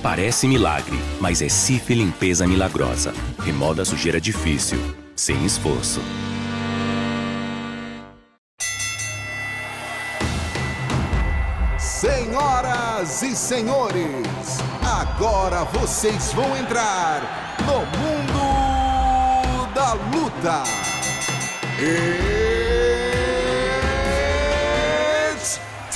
Parece milagre, mas é Cif Limpeza Milagrosa. Remoda a sujeira difícil, sem esforço. Senhoras e senhores, agora vocês vão entrar no mundo da luta. It's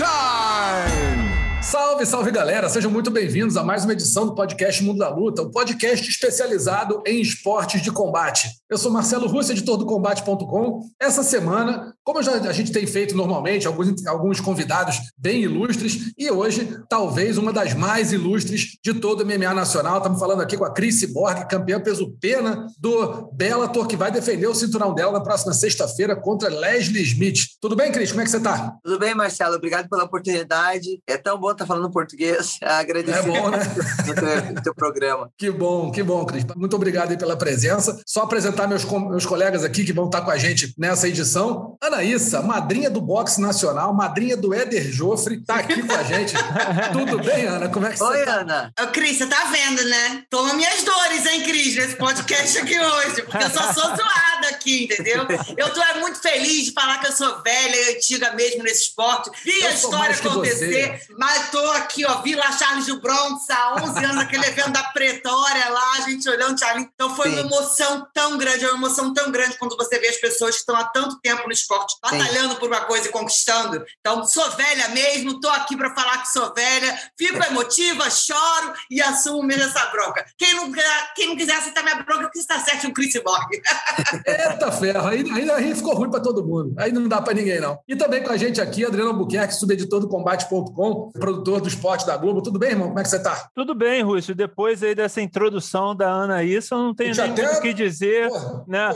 time! Salve, salve galera, sejam muito bem-vindos a mais uma edição do podcast Mundo da Luta, um podcast especializado em esportes de combate. Eu sou Marcelo Russo, editor do Combate.com. Essa semana, como a gente tem feito normalmente, alguns convidados bem ilustres, e hoje, talvez uma das mais ilustres de todo o MMA nacional. Estamos falando aqui com a Cris Cyborg, campeã peso-pena do Bellator, que vai defender o cinturão dela na próxima sexta-feira contra Leslie Smith. Tudo bem, Cris? Como é que você está? Tudo bem, Marcelo. Obrigado pela oportunidade. É tão bom estar falando português. Agradecer. É bom, né? no teu programa. Que bom, Cris. Muito obrigado aí pela presença. Só apresentar meus colegas aqui que vão estar com a gente nessa edição. Anaíssa, madrinha do boxe nacional, madrinha do Éder Joffre, está aqui com a gente. Tudo bem, Ana? Como é que você Oi, tá? Ana. Ô, Cris, você tá vendo, né? Toma minhas dores, hein, Cris, nesse podcast aqui hoje, porque eu só sou zoada aqui, entendeu? Eu tô muito feliz de falar que eu sou velha e antiga mesmo nesse esporte. Vi a história acontecer, mas tô aqui, ó, vi lá Charles do Bronx há 11 anos, aquele evento da Pretória lá, a gente olhando Charles. Então foi uma emoção tão grande, quando você vê as pessoas que estão há tanto tempo no esporte, batalhando por uma coisa e conquistando. Então, sou velha mesmo, tô aqui para falar que sou velha, fico emotiva, choro e assumo mesmo essa bronca. Quem não quiser aceitar minha bronca, que está certo, um Cris Cyborg. Eita ferro, aí ficou ruim para todo mundo. Aí não dá para ninguém, não. E também com a gente aqui, Adriano Albuquerque, subeditor do Combate.com, produtor do esporte da Globo. Tudo bem, irmão? Como é que você tá? Tudo bem, Rússio. Depois aí dessa introdução da Anaíssa, eu não tenho nem muito o que dizer. Né?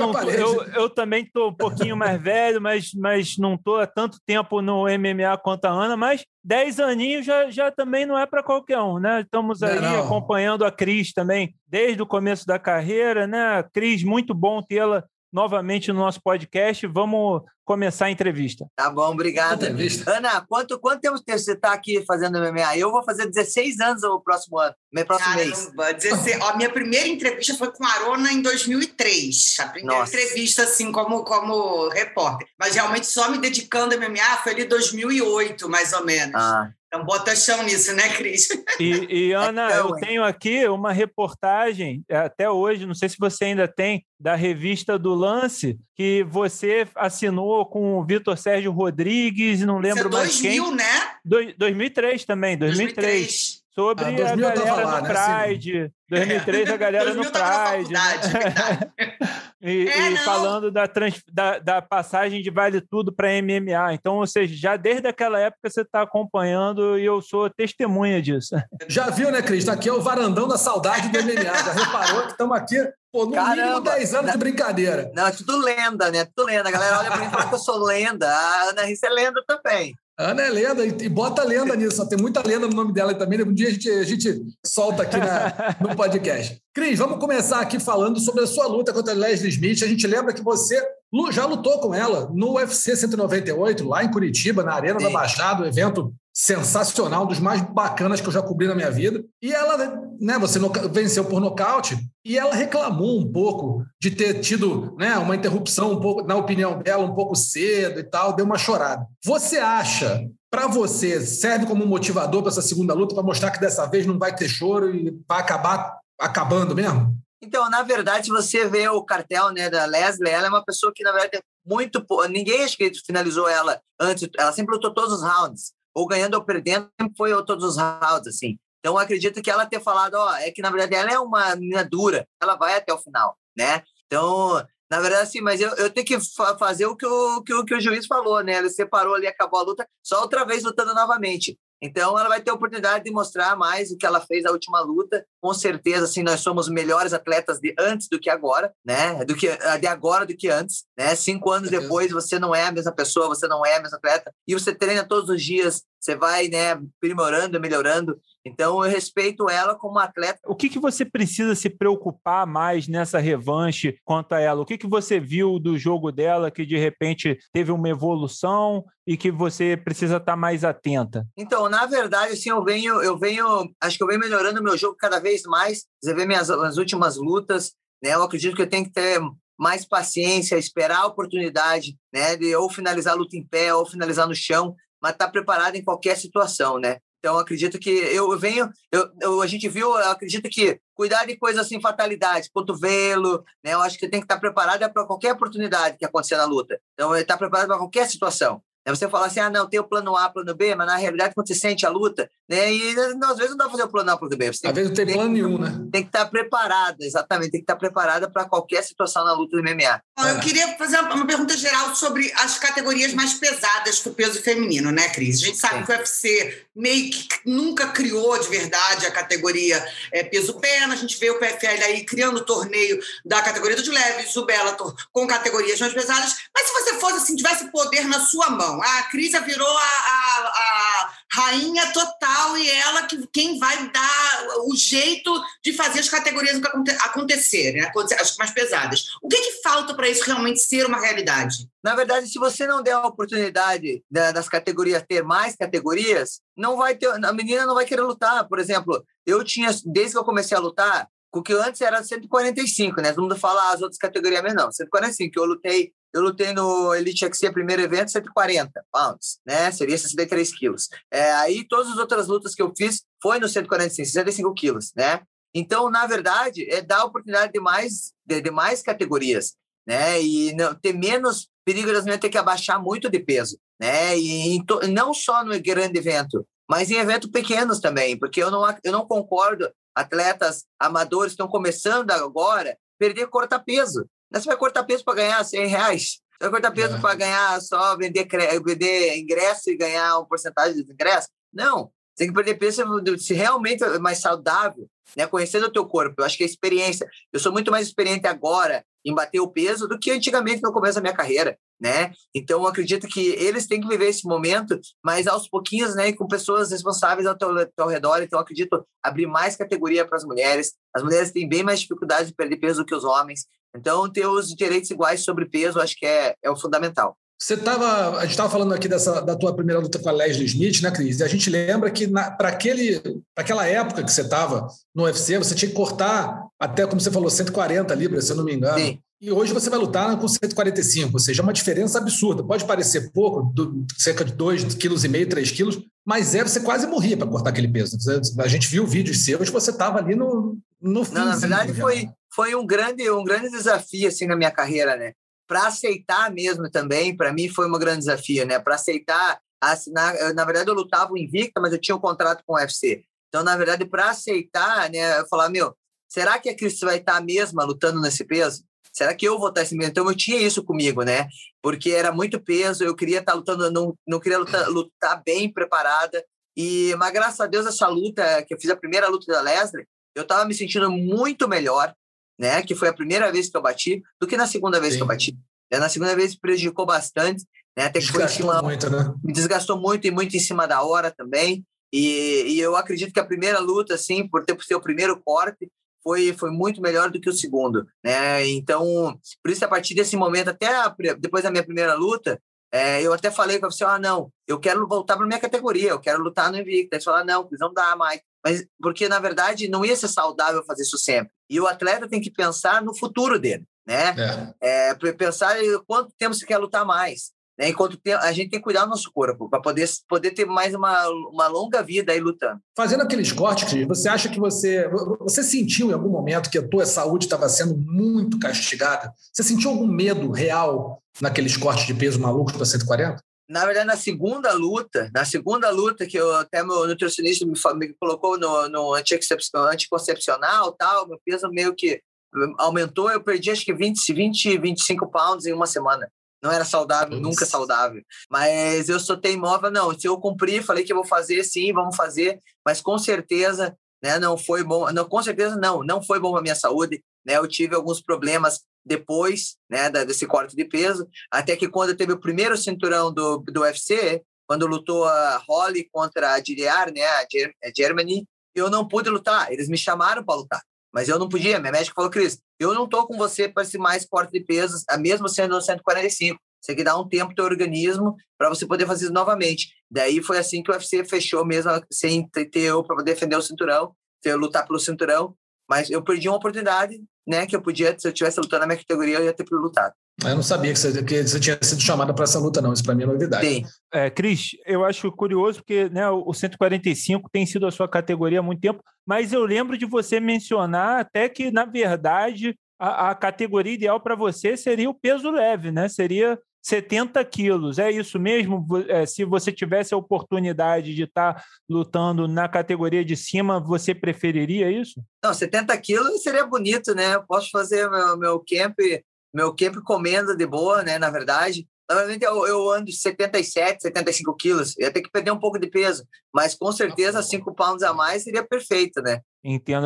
Eu também estou um pouquinho mais velho, mas não estou há tanto tempo no MMA quanto a Ana, mas 10 aninhos já também não é para qualquer um, né? Estamos aí acompanhando a Cris também desde o começo da carreira, né? Cris, muito bom tê-la novamente no nosso podcast. Vamos começar a entrevista. Tá bom, obrigado. Ana, quanto tempo você está aqui fazendo MMA? Eu vou fazer 16 anos no próximo ano, mês. A minha primeira entrevista foi com a Arona em 2003. A primeira entrevista, assim, como repórter. Mas realmente só me dedicando a MMA foi ali em 2008, mais ou menos. Então, bota chão nisso, né, Cris? E Ana, eu tenho aqui uma reportagem, até hoje, não sei se você ainda tem, da revista do Lance, que você assinou com o Vitor Sérgio Rodrigues, não lembro mais quem. 2000, né? 2003 também, 2003. Sobre a galera no Pride. 2003, a galera no Pride. E falando da passagem de Vale Tudo para MMA. Então, ou seja, já desde aquela época você está acompanhando e eu sou testemunha disso. Já viu, né, Cris? Aqui é o varandão da saudade do MMA. Já reparou que estamos aqui, no mínimo 10 anos de brincadeira. Não, é tudo lenda, né? Tudo lenda. A galera olha para mim e fala que eu sou lenda. A Ana Rissa é lenda também. Ana é lenda e bota lenda nisso. Tem muita lenda no nome dela também. Um dia a gente solta aqui no podcast. Cris, vamos começar aqui falando sobre a sua luta contra a Leslie Smith. A gente lembra que você já lutou com ela no UFC 198, lá em Curitiba, na Arena da Baixada, um evento sensacional, dos mais bacanas que eu já cobri na minha vida. E ela, né, você venceu por nocaute, e ela reclamou um pouco de ter tido, né, uma interrupção um pouco, na opinião dela, um pouco cedo e tal, deu uma chorada. Você acha, para você, serve como motivador para essa segunda luta, para mostrar que dessa vez não vai ter choro e vai acabar acabando mesmo? Então, na verdade, se você vê o cartel, né, da Leslie, ela é uma pessoa que, na verdade, ninguém acho que finalizou ela antes, ela sempre lutou todos os rounds, ou ganhando ou perdendo, sempre foi todos os rounds, assim. Então, eu acredito que ela ter falado, é que, na verdade, ela é uma menina dura, ela vai até o final, né? Então, na verdade, assim, mas eu tenho que fazer o que o juiz falou, né? Ele separou ali, acabou a luta, só outra vez lutando novamente. Então, ela vai ter a oportunidade de mostrar mais o que ela fez na última luta. Com certeza, assim, nós somos melhores atletas de antes do que agora, né? De agora do que antes, né? 5 anos depois, você não é a mesma pessoa, você não é a mesma atleta. E você treina todos os dias, você vai, né, aprimorando, melhorando. Então, eu respeito ela como atleta. O que você precisa se preocupar mais nessa revanche quanto a ela? O que você viu do jogo dela que, de repente, teve uma evolução e que você precisa estar mais atenta? Então, na verdade, assim, acho que eu venho melhorando o meu jogo cada vez mais. Você vê as últimas lutas, né? Eu acredito que eu tenho que ter mais paciência, esperar a oportunidade, né? De ou finalizar a luta em pé, ou finalizar no chão, mas estar preparado em qualquer situação, né? Então, acredito que a gente viu, eu acredito que cuidar de coisas assim, fatalidades, cotovelo, né? Eu acho que tem que estar preparado para qualquer oportunidade que acontecer na luta. Então, estar preparado para qualquer situação. Você fala assim, não, tem o plano A, plano B, mas na realidade quando você sente a luta, né? E às vezes não dá para fazer o plano A, plano B. Às vezes não tem plano nenhum, né? Tem que estar preparada, exatamente, tem que estar preparada para qualquer situação na luta do MMA. Eu queria fazer uma pergunta geral sobre as categorias mais pesadas do peso feminino, né, Cris? A gente sabe que o UFC meio que nunca criou de verdade a categoria peso-pena, a gente vê o PFL aí criando o torneio da categoria dos leves, o Bellator com categorias mais pesadas, mas se você fosse assim, tivesse poder na sua mão, a Cris virou a rainha total e ela quem vai dar o jeito de fazer as categorias acontecerem, né? As mais pesadas. O que falta para isso realmente ser uma realidade? Na verdade, se você não der a oportunidade das categorias ter mais categorias, a menina não vai querer lutar. Por exemplo, desde que eu comecei a lutar, o que antes era 145, né? Todo mundo fala as outras categorias, mas não, 145, eu lutei no Elite XC, primeiro evento, 140 pounds, né? Seria 63 quilos. Aí, todas as outras lutas que eu fiz foi no 145, 65 quilos, né? Então, na verdade, dar a oportunidade de mais categorias, né? E ter menos perigo das meninas ter que abaixar muito de peso, né? E não só no grande evento, mas em eventos pequenos também, porque eu não concordo, atletas amadores estão começando agora, cortar peso. Você vai cortar peso para ganhar R$100. Você vai cortar peso para ganhar só vender ingresso e ganhar uma porcentagem de ingresso? Não. Você tem que perder peso se realmente é mais saudável, né? Conhecendo o teu corpo. Eu acho que a experiência... Eu sou muito mais experiente agora em bater o peso do que antigamente no começo da minha carreira, né? Então, eu acredito que eles têm que viver esse momento, mas aos pouquinhos, né? Com pessoas responsáveis ao teu redor. Então, eu acredito abrir mais categoria para as mulheres. As mulheres têm bem mais dificuldade de perder peso do que os homens. Então, ter os direitos iguais sobre peso, acho que é o fundamental. A gente estava falando aqui da tua primeira luta com a Leslie Smith, né, Cris? E a gente lembra que para aquela época que você estava no UFC, você tinha que cortar até, como você falou, 140 libras, se eu não me engano. Sim. E hoje você vai lutar com 145, ou seja, é uma diferença absurda. Pode parecer pouco, cerca de 2,5 kg, 3 kg, mas você quase morria para cortar aquele peso. A gente viu vídeos seus, você estava ali no fim. Na verdade, foi um grande desafio assim, na minha carreira, né? Para aceitar mesmo também, para mim foi um grande desafio, né? Para aceitar, assinar, na verdade eu lutava invicta, mas eu tinha um contrato com o UFC. Então, na verdade, para aceitar, né, eu falar, será que a Cris vai estar mesmo lutando nesse peso? Será que eu vou estar nesse peso? Então, eu tinha isso comigo, né? Porque era muito peso, eu queria estar lutando, não queria lutar bem preparada. Mas, graças a Deus, essa luta, que eu fiz a primeira luta da Leslie, eu estava me sentindo muito melhor, né? Que foi a primeira vez que eu bati, do que na segunda vez que eu bati. Na segunda vez prejudicou bastante, né? Até que desgastou muito, né? Me desgastou muito e muito em cima da hora também. E eu acredito que a primeira luta, assim, por ser o primeiro corte, foi muito melhor do que o segundo, né? Então, por isso, a partir desse momento, até depois da minha primeira luta, eu até falei para você, não, eu quero voltar para minha categoria, eu quero lutar no Invicta. Eles falaram, não dá mais. Mas, porque, na verdade, não ia ser saudável fazer isso sempre. E o atleta tem que pensar no futuro dele, né? Pensar em quanto tempo você quer lutar mais. Né? Enquanto tempo, a gente tem que cuidar do nosso corpo para poder ter mais uma longa vida aí lutando. Fazendo aqueles cortes, você acha que você sentiu em algum momento que a tua saúde estava sendo muito castigada? Você sentiu algum medo real naqueles cortes de peso malucos para 140? Na verdade, na segunda luta que até meu nutricionista me colocou no anticoncepcional, tal, meu peso meio que aumentou, eu perdi acho que 25 pounds em uma semana. Não era saudável, nunca saudável. Mas eu sou teimosa, não. Se eu cumprir, falei que eu vou fazer, sim, vamos fazer. Mas com certeza, né, não foi bom. Não, com certeza não foi bom para a minha saúde. Né? Eu tive alguns problemas depois, né, desse corte de peso. Até que quando teve o primeiro cinturão do UFC, quando lutou a Holly contra a Dilliard, né, a Germany, eu não pude lutar. Eles me chamaram para lutar, mas eu não podia. Minha médica falou, Cris, eu não tô com você para esse mais corte de pesos, mesmo sendo no 145. Você tem que dar um tempo pro teu organismo para você poder fazer isso novamente. Daí foi assim que o UFC fechou mesmo, sem ter eu para defender o cinturão, lutar pelo cinturão. Mas eu perdi uma oportunidade, né? Que eu podia, se eu tivesse lutando na minha categoria, eu ia ter lutado. Eu não sabia que você tinha sido chamada para essa luta, não. Isso para mim é novidade. Sim. Cris, eu acho curioso porque, né, o 145 tem sido a sua categoria há muito tempo, mas eu lembro de você mencionar até que, na verdade, a categoria ideal para você seria o peso leve, né? Seria 70 quilos. É isso mesmo? Se você tivesse a oportunidade de estar lutando na categoria de cima, você preferiria isso? Não, 70 quilos seria bonito, né? Eu posso fazer meu camp comendo de boa, né? Na verdade, normalmente eu ando 77, 75 quilos. Eu ia ter que perder um pouco de peso, mas com certeza 5 pounds a mais seria perfeito, né? Entendo.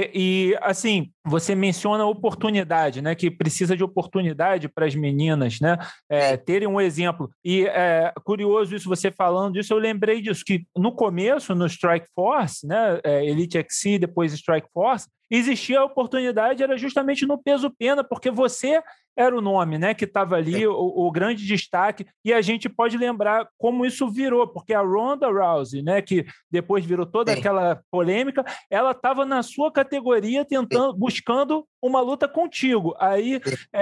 E assim, você menciona oportunidade, né? Que precisa de oportunidade para as meninas, né? Terem um exemplo. E curioso isso, você falando isso, eu lembrei disso, que no começo, no Strike Force, né? Elite XC, depois Strike Force, existia a oportunidade, era justamente no peso pena, porque você era o nome, né, que estava ali, o grande destaque, e a gente pode lembrar como isso virou, porque a Ronda Rousey, né, que depois virou toda aquela polêmica, ela estava na sua categoria buscando uma luta contigo, aí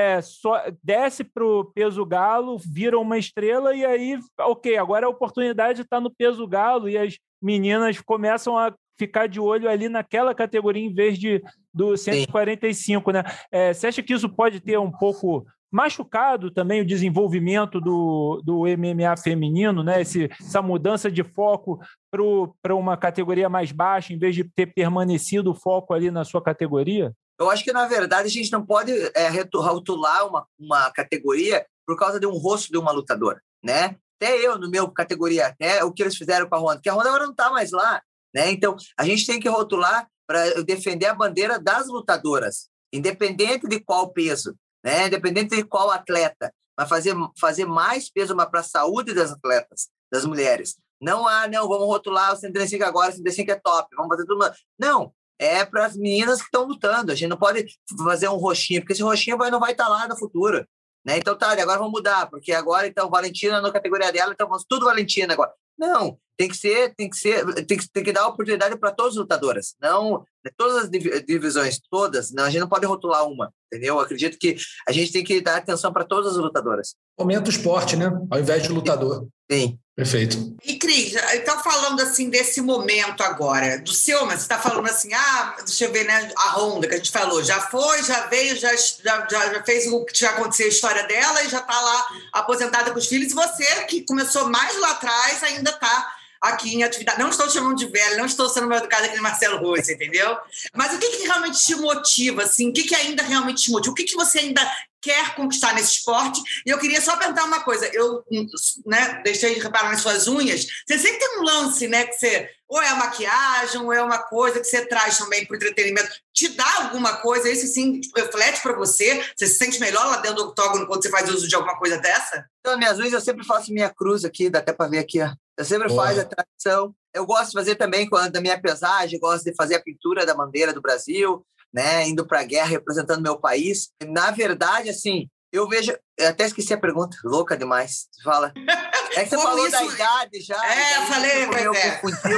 só desce para o peso galo, vira uma estrela, e aí, ok, agora a oportunidade está no peso galo, e as meninas começam a ficar de olho ali naquela categoria em vez do 145, né? Você acha que isso pode ter um pouco machucado também o desenvolvimento do MMA feminino, né? Essa mudança de foco para uma categoria mais baixa, em vez de ter permanecido o foco ali na sua categoria? Eu acho que, na verdade, a gente não pode rotular uma categoria por causa de um rosto de uma lutadora, né? Até eu, no meu categoria, até o que eles fizeram com a Ronda, porque a Ronda agora não está mais lá, né? Então, a gente tem que rotular para defender a bandeira das lutadoras, independente de qual peso, né? Independente de qual atleta, mas fazer mais peso para a saúde das atletas, das mulheres. Não, vamos rotular o 135 agora, o 135 é top, vamos fazer tudo. Não, é para as meninas que estão lutando. A gente não pode fazer um roxinho, porque esse roxinho não vai estar lá no futuro, né? Então, agora vamos mudar, porque agora, então, Valentina na categoria dela, então vamos tudo Valentina agora. Não, tem que dar oportunidade para todas as lutadoras, não todas as divisões, todas. Não, a gente não pode rotular uma, entendeu? Eu acredito que a gente tem que dar atenção para todas as lutadoras. Aumenta o esporte, né? Ao invés de lutador. Sim. Perfeito. E, Cris, então falando assim desse momento agora, do seu, mas você está falando assim, deixa eu ver, né? A Ronda que a gente falou, já foi, já veio, já fez o que já aconteceu a história dela e já está lá aposentada com os filhos. E você, que começou mais lá atrás, ainda está aqui em atividade. Não estou te chamando de velha, não estou sendo mal educada aqui no Marcelo Russo, entendeu? Mas o que realmente te motiva, assim? O que ainda realmente te motiva? O que você ainda quer conquistar nesse esporte? E eu queria só perguntar uma coisa. Eu, né, deixei de reparar nas suas unhas. Você sempre tem um lance, né, que você... Ou é a maquiagem, ou é uma coisa que você traz também para o entretenimento. Te dá alguma coisa? Isso, sim, reflete para você? Você se sente melhor lá dentro do octógono quando você faz uso de alguma coisa dessa? Então, minhas unhas, eu sempre faço minha cruz aqui, dá até para ver aqui, ó. Eu sempre faço a tradição. Eu gosto de fazer também, da minha pesagem, gosto de fazer a pintura da bandeira do Brasil, né, indo para a guerra, representando meu país. Na verdade, assim, eu vejo... Eu até esqueci a pergunta, louca demais. Fala. É que você falou da idade já. Eu falei, mas confundiu.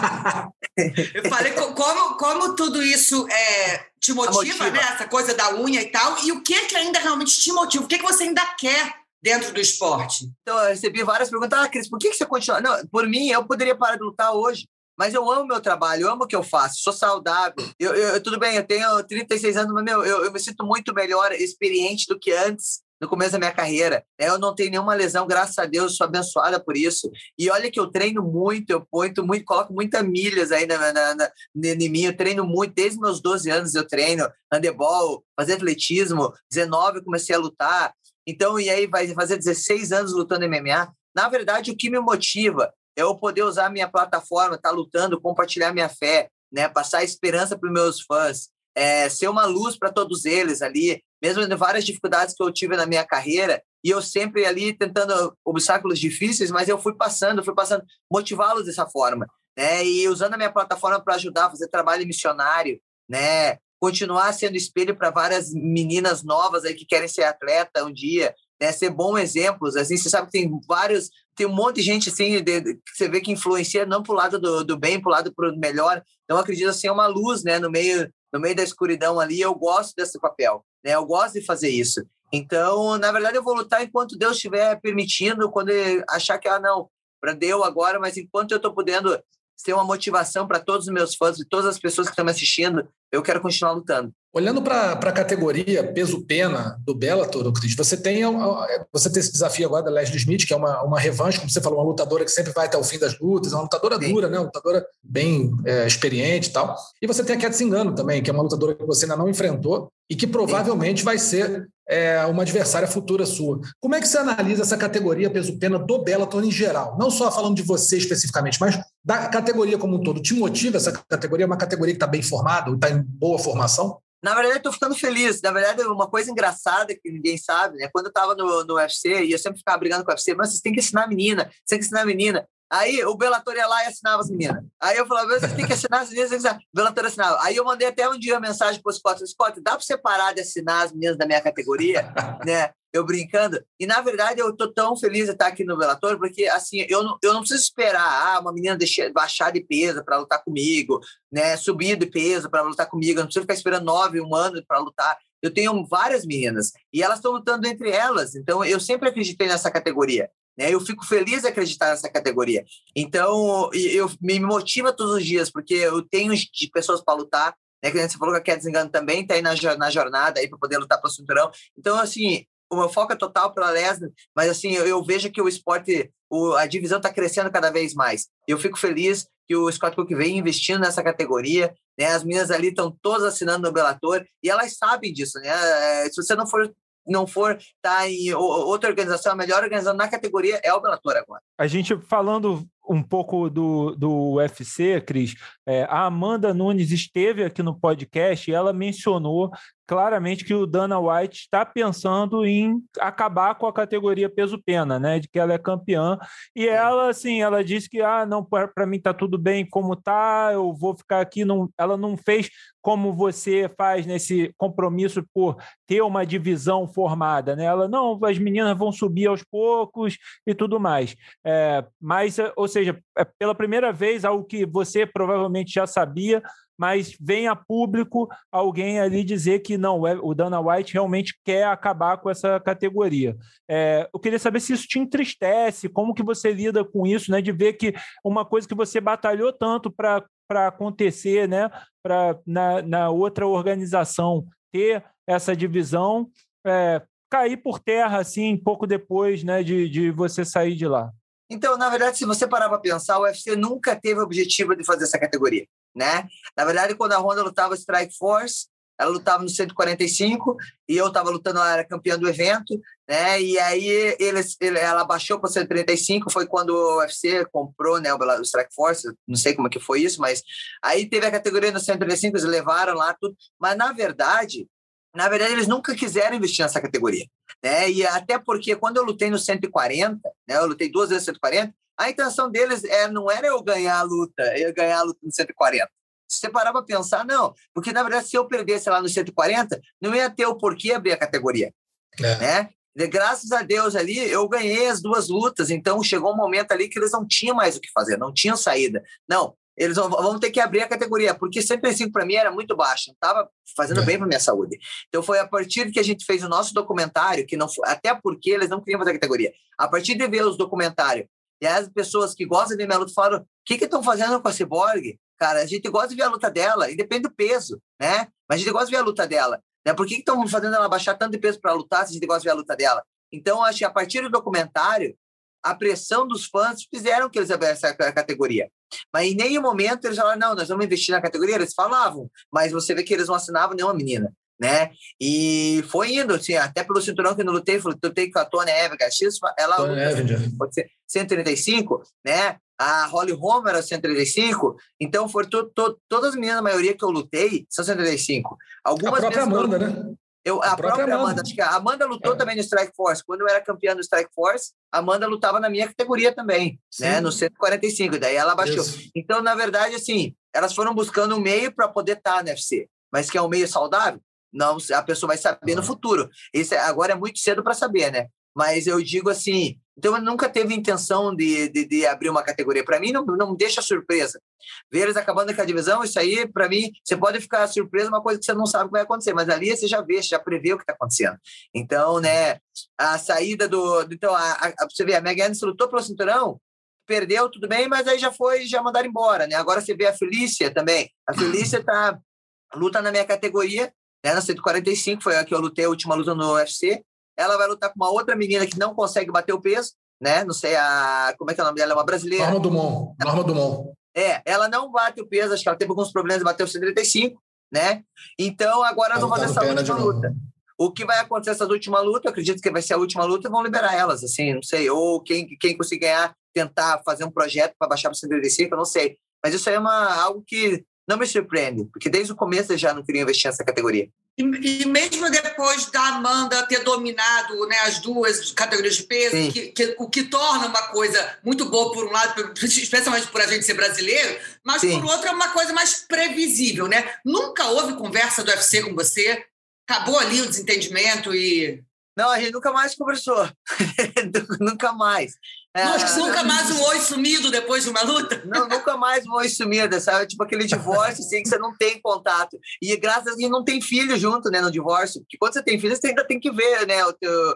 Eu falei como tudo isso te motiva, né? Essa coisa da unha e tal. E o que ainda realmente te motiva? O que você ainda quer dentro do esporte? Então, eu recebi várias perguntas. Cris, por que você continua? Não, por mim, eu poderia parar de lutar hoje. Mas eu amo meu trabalho, eu amo o que eu faço, sou saudável. Tudo bem, eu tenho 36 anos, mas eu me sinto muito melhor, experiente do que antes, no começo da minha carreira. Eu não tenho nenhuma lesão, graças a Deus, sou abençoada por isso. E olha que eu treino muito, eu coloco muitas milhas aí em mim, eu treino muito, desde meus 12 anos eu treino handebol, fazer atletismo, 19 eu comecei a lutar. Então, e aí vai fazer 16 anos lutando MMA. Na verdade, o que me motiva é eu poder usar a minha plataforma, estar lutando, compartilhar minha fé, né? Passar esperança para os meus fãs, ser uma luz para todos eles ali, mesmo de várias dificuldades que eu tive na minha carreira, e eu sempre ali tentando obstáculos difíceis, mas eu fui passando, motivá-los dessa forma. né? E usando a minha plataforma para ajudar a fazer trabalho missionário, né? Continuar sendo espelho para várias meninas novas aí que querem ser atleta um dia, né? Ser bons exemplos, assim, você sabe que tem um monte de gente assim, que você vê que influencia não para o lado do bem, para o lado pro melhor. Então, eu acredito assim, é uma luz, né? No meio da escuridão ali, eu gosto desse papel, né? Eu gosto de fazer isso. Então, na verdade, eu vou lutar enquanto Deus estiver permitindo, quando achar que, não, deu agora, mas enquanto eu estou podendo ser uma motivação para todos os meus fãs e todas as pessoas que estão me assistindo, eu quero continuar lutando. Olhando para a categoria peso-pena do Bellator, Cris, você tem esse desafio agora da Leslie Smith, que é uma revanche, como você falou, uma lutadora que sempre vai até o fim das lutas, uma lutadora dura, né? Uma lutadora bem experiente e tal. E você tem a Cat Zingano também, que é uma lutadora que você ainda não enfrentou e que provavelmente vai ser uma adversária futura sua. Como é que você analisa essa categoria peso-pena do Bellator em geral? Não só falando de você especificamente, mas da categoria como um todo. Te motiva essa categoria? É uma categoria que está bem formada, está em boa formação? Na verdade, eu estou ficando feliz. Na verdade, uma coisa engraçada que ninguém sabe, né? Quando eu estava no UFC, e eu sempre ficava brigando com o UFC, mas vocês têm que ensinar a menina, você tem que ensinar a menina. Aí o Bellator ia lá e assinava as meninas. Aí eu falava, vocês têm que assinar as meninas, o Bellator assinava. Aí eu mandei até um dia uma mensagem para o Scott, dá para você parar de assinar as meninas da minha categoria? Né? Eu brincando. E, na verdade, eu estou tão feliz de estar aqui no Bellator, porque, assim, eu não preciso esperar uma menina baixar de peso para lutar comigo, né? Subir de peso para lutar comigo. Eu não preciso ficar esperando 1 ano para lutar. Eu tenho várias meninas e elas estão lutando entre elas. Então, eu sempre acreditei nessa categoria. Né? Eu fico feliz de acreditar nessa categoria. Então, me motiva todos os dias, porque eu tenho de pessoas para lutar. Né? Que você falou que a Cat Zingano também está aí na jornada para poder lutar para o cinturão. Então, assim, o meu foco é total pela Leslie, mas assim, eu vejo que o esporte, a divisão está crescendo cada vez mais. Eu fico feliz que o Scott Cook vem investindo nessa categoria, né? As meninas ali estão todas assinando no Bellator e elas sabem disso, né? Se você não for tá em outra organização, a melhor organização na categoria é o Bellator agora. A gente falando um pouco do UFC, Cris, a Amanda Nunes esteve aqui no podcast e ela mencionou claramente que o Dana White está pensando em acabar com a categoria peso-pena, né? De que ela é campeã. E ela, assim, ela disse que, não, para mim está tudo bem como tá, eu vou ficar aqui. Não, ela não fez como você faz nesse compromisso por ter uma divisão formada, né? Ela, não, as meninas vão subir aos poucos e tudo mais. Mas, ou seja, pela primeira vez, algo que você provavelmente já sabia, mas vem a público alguém ali dizer que não, o Dana White realmente quer acabar com essa categoria. Eu queria saber se isso te entristece, como que você lida com isso, né, de ver que uma coisa que você batalhou tanto para acontecer, né, na outra organização ter essa divisão, cair por terra assim pouco depois, né, de você sair de lá. Então, na verdade, se você parar para pensar, o UFC nunca teve o objetivo de fazer essa categoria, né? Na verdade, quando a Ronda lutava Strike Force, ela lutava no 145 e eu estava lutando, ela era campeã do evento, né? E aí ela baixou para 135, foi quando o UFC comprou, né, o Strike Force, não sei como é que foi isso, mas aí teve a categoria no 135, eles levaram lá tudo, mas na verdade, eles nunca quiseram investir nessa categoria, né? E até porque quando eu lutei no 140, né, eu lutei 2 vezes no 140, a intenção deles não era eu ganhar a luta no 140. Se você parar para pensar, não. Porque, na verdade, se eu perdesse lá no 140, não ia ter o porquê abrir a categoria. Né? E, graças a Deus ali, eu ganhei as 2 lutas. Então, chegou um momento ali que eles não tinham mais o que fazer, não tinham saída. Não, eles vão ter que abrir a categoria, porque 135 para mim era muito baixo, não estava fazendo bem para minha saúde. Então foi a partir que a gente fez o nosso documentário, que não, até porque eles não queriam fazer a categoria. A partir de ver os documentários, e as pessoas que gostam de ver minha luta falaram, o que estão fazendo com a Cyborg? Cara, a gente gosta de ver a luta dela, e depende do peso, né? Mas a gente gosta de ver a luta dela, né? Por que estão fazendo ela baixar tanto de peso para lutar se a gente gosta de ver a luta dela? Então, acho que a partir do documentário, a pressão dos fãs fizeram que eles abrissem a categoria. Mas em nenhum momento eles falaram, não, nós vamos investir na categoria. Eles falavam, mas você vê que eles não assinavam nenhuma menina, né? E foi indo, assim, até pelo cinturão que eu não lutei com a Tony Evans, ela pode ser 135, né? A Holly Holm era 135, então foi todas as meninas, a maioria que eu lutei, são 135. Algumas a própria Amanda, né? A própria Amanda, acho que a Amanda lutou também no Strike Force. Quando eu era campeã do Strike Force, a Amanda lutava na minha categoria também, né? No 145, daí ela baixou. Isso. Então, na verdade, assim, elas foram buscando um meio para poder estar no UFC. Mas que é um meio saudável? Não, a pessoa vai saber no futuro. Agora é muito cedo para saber, né? Mas eu digo assim, então eu nunca teve intenção de abrir uma categoria. Para mim, não me deixa surpresa. Ver eles acabando com a divisão, isso aí, para mim, você pode ficar surpreso, uma coisa que você não sabe o que vai acontecer, mas ali você já vê, você já prevê o que está acontecendo. Então, né, a saída Então, você vê, a Megan Anderson lutou pelo cinturão, perdeu, tudo bem, mas aí já mandaram embora, né? Agora você vê a Felícia também. A Felícia luta na minha categoria, né, na 145, foi a que eu lutei, a última luta no UFC. Ela vai lutar com uma outra menina que não consegue bater o peso, né? Não sei como é que é o nome dela, é uma brasileira. Norma Dumont. Ela não bate o peso, acho que ela teve alguns problemas de bater o 135, né? Então, agora nós vamos fazer essa última luta. O que vai acontecer nessas últimas lutas, eu acredito que vai ser a última luta, e vão liberar elas, assim, não sei. Ou quem conseguir ganhar, tentar fazer um projeto para baixar para o 135, eu não sei. Mas isso aí é algo que não me surpreende, porque desde o começo eu já não queria investir nessa categoria. E mesmo depois da Amanda ter dominado, né, as duas categorias de peso, o que torna uma coisa muito boa por um lado, especialmente por a gente ser brasileiro, mas por outro é uma coisa mais previsível, né? Nunca houve conversa do UFC com você? Acabou ali o desentendimento e... Não, a gente nunca mais conversou. Nunca mais. Nunca mais um oi sumido depois de uma luta? Não, nunca mais um oi sumido, sabe? Tipo aquele divórcio assim, que você não tem contato. E graças a Deus não tem filho junto, né, no divórcio. Porque quando você tem filho, você ainda tem que ver, né,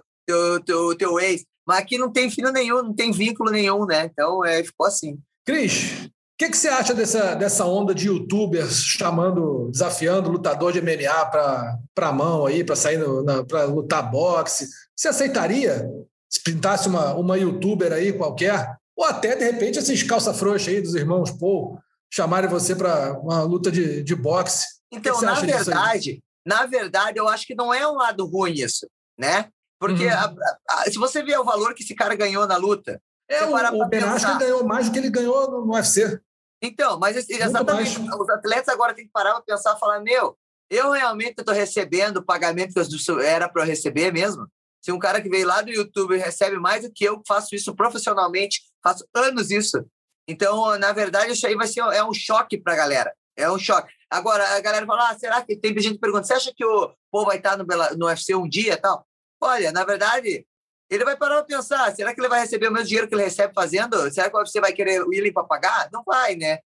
o teu ex. Mas aqui não tem filho nenhum, não tem vínculo nenhum, né? Então, ficou assim. Cris, o que você acha dessa onda de youtubers desafiando lutador de MMA para a mão aí, para sair para lutar boxe? Você aceitaria se pintasse uma youtuber aí qualquer? Ou até, de repente, esses calça frouxa aí dos irmãos Paul chamarem você para uma luta de boxe? Então, na verdade, eu acho que não é um lado ruim isso, né? Porque se você vê o valor que esse cara ganhou na luta... O Ben Askren ganhou mais do que ele ganhou no UFC. Então, mas exatamente, os atletas agora têm que parar para pensar e falar, eu realmente estou recebendo o pagamento que era para eu receber mesmo? Se um cara que veio lá do YouTube recebe mais do que eu, faço isso profissionalmente, faço anos isso. Então, na verdade, isso aí vai ser um choque para a galera. É um choque. Agora, a galera fala, será que tem gente que pergunta, você acha que o Paul vai estar no UFC um dia e tal? Olha, na verdade, ele vai parar para pensar, será que ele vai receber o mesmo dinheiro que ele recebe fazendo? Será que o UFC vai querer o William para pagar? Não vai, né?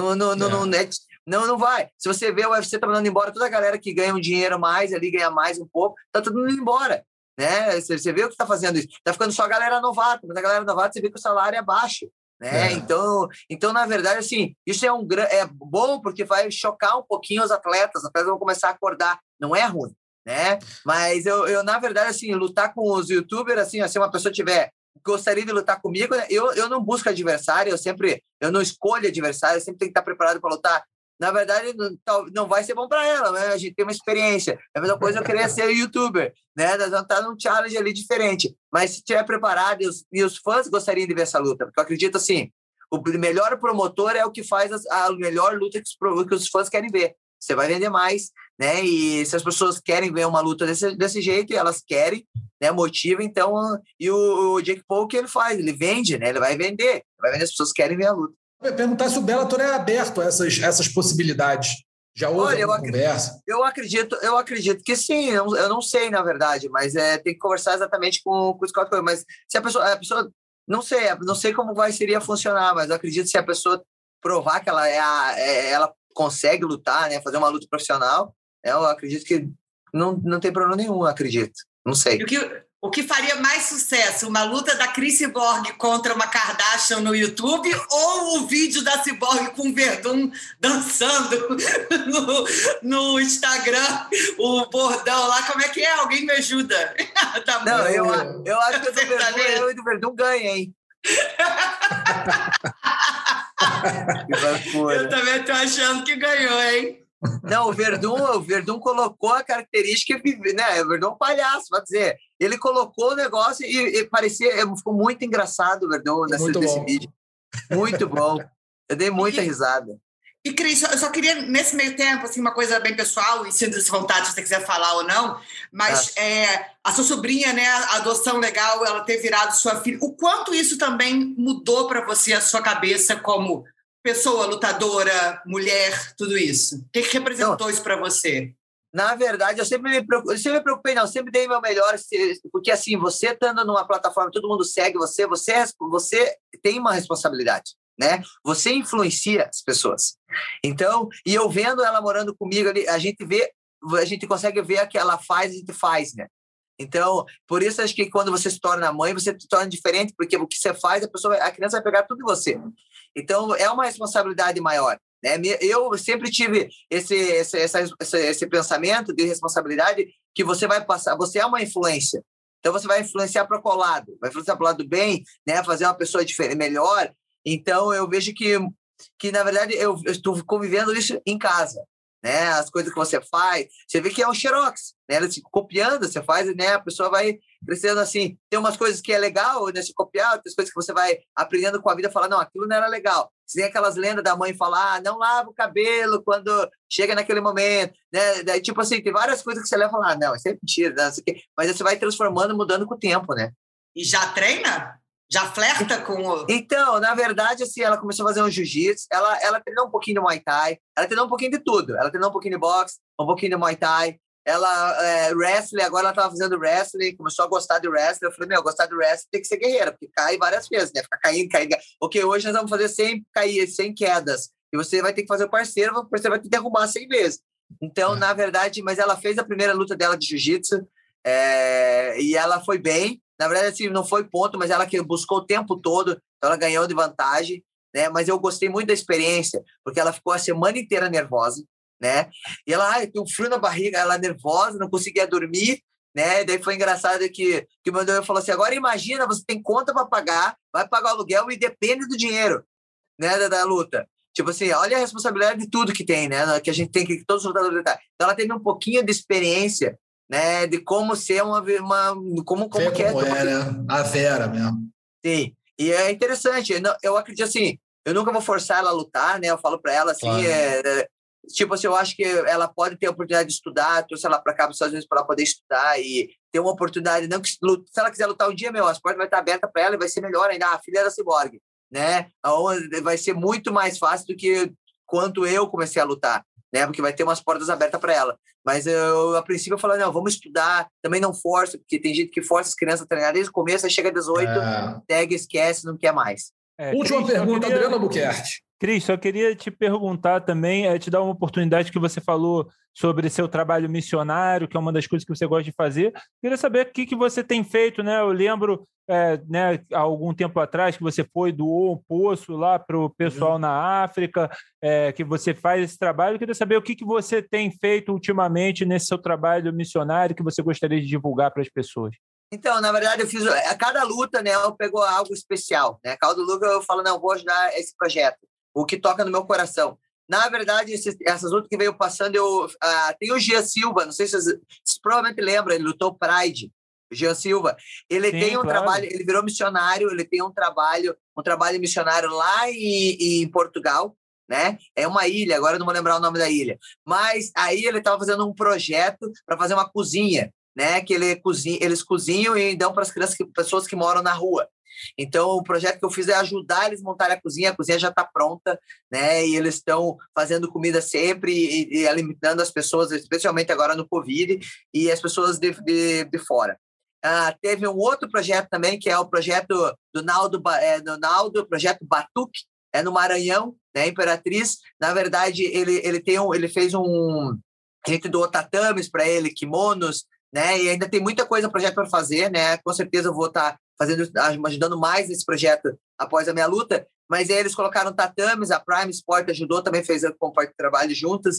Não vai. Se você vê, o UFC tá mandando embora toda a galera que ganha um dinheiro mais, ali ganha mais um pouco, tá todo mundo indo embora, né? Você vê o que tá fazendo isso. Tá ficando só a galera novata, mas a galera novata você vê que o salário é baixo, né? Então, na verdade, assim, isso é bom porque vai chocar um pouquinho os atletas vão começar a acordar, não é ruim, né? Mas eu na verdade, assim, lutar com os youtubers, assim, se uma pessoa gostaria de lutar comigo, né? Eu não busco adversário, eu não escolho adversário, eu sempre tenho que estar preparado para lutar. Na verdade, não vai ser bom para ela, né? A gente tem uma experiência. É a mesma coisa eu querer ser youtuber, né? Nós vamos estar num challenge ali diferente. Mas se estiver preparado e os fãs gostariam de ver essa luta, porque eu acredito assim, o melhor promotor é o que faz a melhor luta que os fãs querem ver. Você vai vender mais, né? E se as pessoas querem ver uma luta desse jeito, e elas querem, né? Motiva, então... E o Jake Paul, o que ele faz? Ele vende, né? Ele vai vender, as pessoas querem ver a luta. Eu ia perguntar se o Bellator é aberto a essas possibilidades. Já houve uma conversa? Eu acredito que sim. Eu não sei, na verdade, mas tem que conversar exatamente com o Scott Coker. Mas se a pessoa não sei como seria funcionar, mas eu acredito que se a pessoa provar que ela consegue lutar, né, fazer uma luta profissional, eu acredito que não tem problema nenhum, acredito. Não sei. O que faria mais sucesso? Uma luta da Cris Cyborg contra uma Kardashian no YouTube ou o vídeo da Cyborg com o Verdun dançando no Instagram, o bordão lá? Como é que é? Alguém me ajuda? Tá bom. Não, eu acho que eu e do Verdun ganha, hein? Eu também tô achando que ganhou, hein? Não, o Verdun colocou a característica, né? O Verdun é um palhaço, vai dizer. Ele colocou o negócio e ficou muito engraçado o Verdun nesse vídeo. Muito bom. Eu dei muita risada. E, Cris, eu só queria, nesse meio tempo, assim, uma coisa bem pessoal, e sinta-se vontade se você quiser falar ou não, mas a sua sobrinha, né, a adoção legal, ela ter virado sua filha, o quanto isso também mudou para você a sua cabeça como pessoa, lutadora, mulher, tudo isso? O que representou isso para você? Na verdade, eu sempre me preocupei, não, sempre dei meu melhor, porque assim, você estando numa plataforma, todo mundo segue você tem uma responsabilidade, né? Você influencia as pessoas. Então, e eu vendo ela morando comigo ali, a gente consegue ver o que ela faz, a gente faz, né? Então, por isso acho que quando você se torna mãe, você se torna diferente, porque o que você faz, a criança vai pegar tudo de você. Então, é uma responsabilidade maior. Eu sempre tive esse pensamento de responsabilidade que você vai passar, você é uma influência, então você vai influenciar para qual lado? Vai influenciar para o lado do bem, né? Fazer uma pessoa diferente, melhor. Então eu vejo que na verdade eu estou convivendo isso em casa, né? As coisas que você faz, você vê que é um xerox, né? Ela se copiando, você faz, né? A pessoa vai crescendo assim. Tem umas coisas que é legal, né? Se copiar, tem coisas que você vai aprendendo com a vida, falar, não, aquilo não era legal. Tem aquelas lendas da mãe falar, não lava o cabelo quando chega naquele momento, né? Daí, tipo assim, tem várias coisas que você leva e fala, não, isso é mentira, não sei o quê. Mas você vai transformando, mudando com o tempo, né? E já treina? Já flerta com o... Então, na verdade, assim, ela começou a fazer um jiu-jitsu, ela treinou um pouquinho de Muay Thai, ela treinou um pouquinho de tudo. Ela treinou um pouquinho de boxe, um pouquinho de Muay Thai. Ela, wrestling, agora ela estava fazendo wrestling, começou a gostar de wrestling. Eu falei, gostar de wrestling tem que ser guerreira, porque cai várias vezes, né? Ficar caindo. Ok, hoje nós vamos fazer 100 quedas. E você vai ter que fazer o parceiro vai ter que derrubar 100 vezes. Então, na verdade, mas ela fez a primeira luta dela de jiu-jitsu, e ela foi bem. Na verdade, assim, não foi ponto, mas ela que buscou o tempo todo, então ela ganhou de vantagem, né? Mas eu gostei muito da experiência, porque ela ficou a semana inteira nervosa, né? E ela tem um frio na barriga, ela nervosa, não conseguia dormir, né? E daí foi engraçado que o meu noivo falou assim, agora imagina, você tem conta para pagar, vai pagar o aluguel e depende do dinheiro, né? Da luta. Tipo assim, olha a responsabilidade de tudo que tem, né? Que a gente tem, que todos os lutadores têm. Então ela teve um pouquinho de experiência, né, de como ser como que é, né? A Vera mesmo. Sim, e é interessante. Eu acredito assim, eu nunca vou forçar ela a lutar, né? Eu falo para ela assim, claro. Tipo assim, eu acho que ela pode ter a oportunidade de estudar, trouxe ela para cá, para os Estados Unidos, para ela poder estudar e ter uma oportunidade. Não que, se ela quiser lutar um dia, as portas vai estar abertas para ela e vai ser melhor ainda. A filha era ciborgue, né? Vai ser muito mais fácil do que quando eu comecei a lutar, né? Porque vai ter umas portas abertas para ela. Mas a princípio eu falei, não, vamos estudar, também não força, porque tem gente que força as crianças a treinar desde o começo, aí chega 18, pega, esquece, não quer mais. Última pergunta, Adriano Albuquerque. Cris, só queria te perguntar também, te dar uma oportunidade que você falou sobre seu trabalho missionário, que é uma das coisas que você gosta de fazer. Queria saber o que você tem feito, né? Eu lembro, né, há algum tempo atrás, que você doou um poço lá para o pessoal na África, que você faz esse trabalho. Eu queria saber o que você tem feito ultimamente nesse seu trabalho missionário que você gostaria de divulgar para as pessoas. Então, na verdade, eu fiz a cada luta, né? Eu pego algo especial, né? Cada luta eu falo, não, vou ajudar esse projeto, o que toca no meu coração. Na verdade, essas lutas que veio passando, tem o Jean Silva, não sei se vocês provavelmente lembram, ele lutou Pride, o Jean Silva. Ele tem um trabalho, ele virou missionário, ele tem um trabalho missionário lá em Portugal, né? É uma ilha, agora eu não vou lembrar o nome da ilha. Mas aí ele estava fazendo um projeto para fazer uma cozinha, né? Que eles cozinham e dão para as pessoas que moram na rua. Então, o projeto que eu fiz é ajudar eles a montarem a cozinha já está pronta, né? E eles estão fazendo comida sempre e alimentando as pessoas, especialmente agora no Covid, e as pessoas de fora. Teve um outro projeto também, que é o projeto do Naldo, projeto Batuque, no Maranhão, né? Imperatriz. Na verdade, ele fez a gente doou tatames para ele, kimonos, né? E ainda tem muita coisa projeto para fazer, né? Com certeza eu vou estar ajudando mais nesse projeto após a minha luta, mas aí eles colocaram tatames, a Prime Sport ajudou, também fez um trabalho juntas,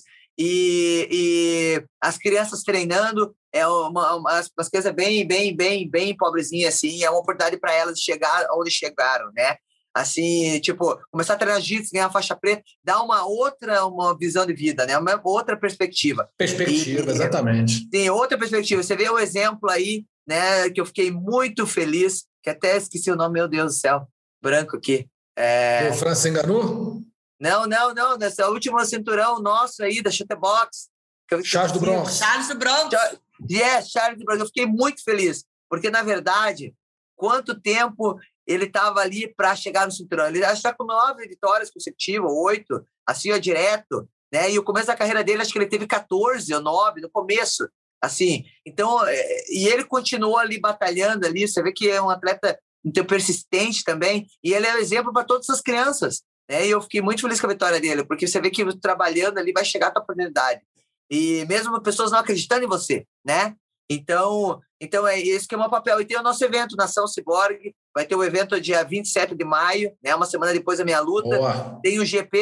e as crianças treinando, umas crianças bem pobrezinhas, assim, é uma oportunidade para elas chegar onde chegaram, né? Assim, tipo, começar a treinar jiu-jitsu, ganhar faixa preta, dá uma visão de vida, né? Uma outra perspectiva. Exatamente. Tem outra perspectiva. Você vê o exemplo aí, né, que eu fiquei muito feliz, que até esqueci o nome, meu Deus do céu, branco aqui. O Francis Ngannou? Não. Nessa última cinturão nosso aí, da Shutterbox. Charles do Bronx. Charles do Bronx. Charles do Bronx. Eu fiquei muito feliz, porque, na verdade, quanto tempo ele estava ali para chegar no cinturão? Ele está com 9 vitórias consecutivas, 8, assim, ó, direto, né? E o começo da carreira dele, acho que ele teve 14 ou 9 no começo, assim. Então, e ele continuou ali batalhando ali. Você vê que é um atleta muito persistente também, e ele é um exemplo para todas as crianças, né? E eu fiquei muito feliz com a vitória dele, porque você vê que trabalhando ali vai chegar a tua oportunidade. E mesmo pessoas não acreditando em você, né? Então é esse que é o meu papel. E tem o nosso evento, Nação Ciborgue. Vai ter o evento dia 27 de maio, né? Uma semana depois da minha luta. Boa. Tem o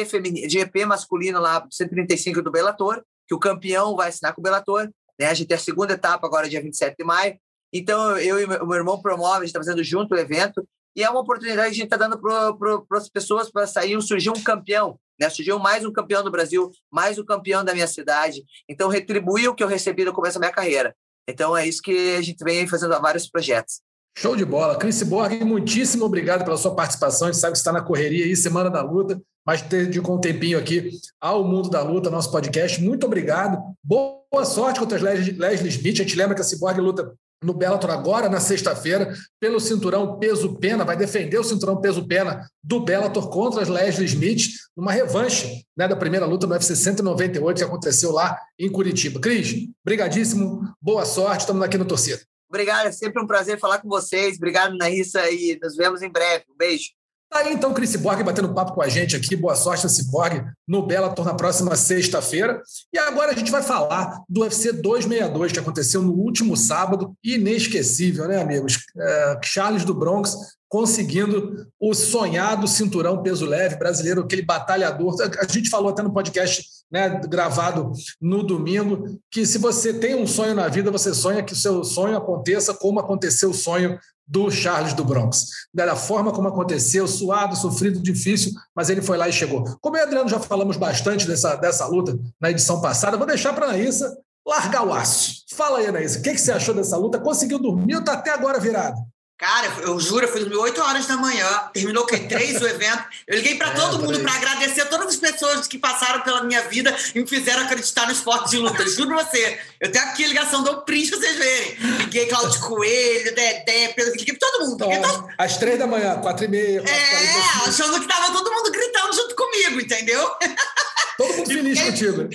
GP masculino lá, 135 do Bellator, que o campeão vai assinar com o Bellator, né? A gente tem a segunda etapa agora, dia 27 de maio. Então, eu e o meu irmão promove, a gente está fazendo junto o evento. E é uma oportunidade que a gente está dando para as pessoas para surgir um campeão, né? Surgiu mais um campeão do Brasil, mais um campeão da minha cidade. Então, retribuir o que eu recebi no começo da minha carreira. Então, é isso que a gente vem fazendo há vários projetos. Show de bola. Cris Cyborg, muitíssimo obrigado pela sua participação. A gente sabe que você está na correria aí, Semana da Luta, mas dedicou um tempinho aqui ao Mundo da Luta, nosso podcast. Muito obrigado. Boa sorte contra as Leslie Smith. A gente lembra que a Cyborg luta no Bellator agora, na sexta-feira, pelo cinturão peso-pena, vai defender o cinturão peso-pena do Bellator contra as Leslie Smith, numa revanche, né, da primeira luta no UFC 198, que aconteceu lá em Curitiba. Cris, brigadíssimo, boa sorte, estamos aqui no Torcida. Obrigado, é sempre um prazer falar com vocês. Obrigado, Narissa, e nos vemos em breve. Um beijo. Tá aí, então, Cris Cyborg batendo papo com a gente aqui. Boa sorte a Cyborg no Bellator na próxima sexta-feira. E agora a gente vai falar do UFC 262, que aconteceu no último sábado. Inesquecível, né, amigos? Charles do Bronx conseguindo o sonhado cinturão peso leve brasileiro, aquele batalhador. A gente falou até no podcast, né, gravado no domingo, que se você tem um sonho na vida, você sonha que o seu sonho aconteça como aconteceu o sonho do Charles do Bronx. Da forma como aconteceu, suado, sofrido, difícil, mas ele foi lá e chegou. Como eu e o Adriano já falamos bastante dessa luta na edição passada, vou deixar para a Anaísa largar o aço. Fala aí, Anaísa, o que você achou dessa luta? Conseguiu dormir ou está até agora virado? Cara, eu juro, eu fui dormir 8 horas da manhã, terminou 3 o evento. Eu liguei para todo mundo para agradecer a todas as pessoas que passaram pela minha vida e me fizeram acreditar no esporte de luta. Eu juro pra você. Eu tenho aqui a ligação do print pra vocês verem. Liguei Cláudio Coelho, Dedé, Pedro, liguei pra todo mundo. Às 3 da manhã, 4h30. Achando que tava todo mundo gritando junto comigo, entendeu? Todo mundo feliz contigo.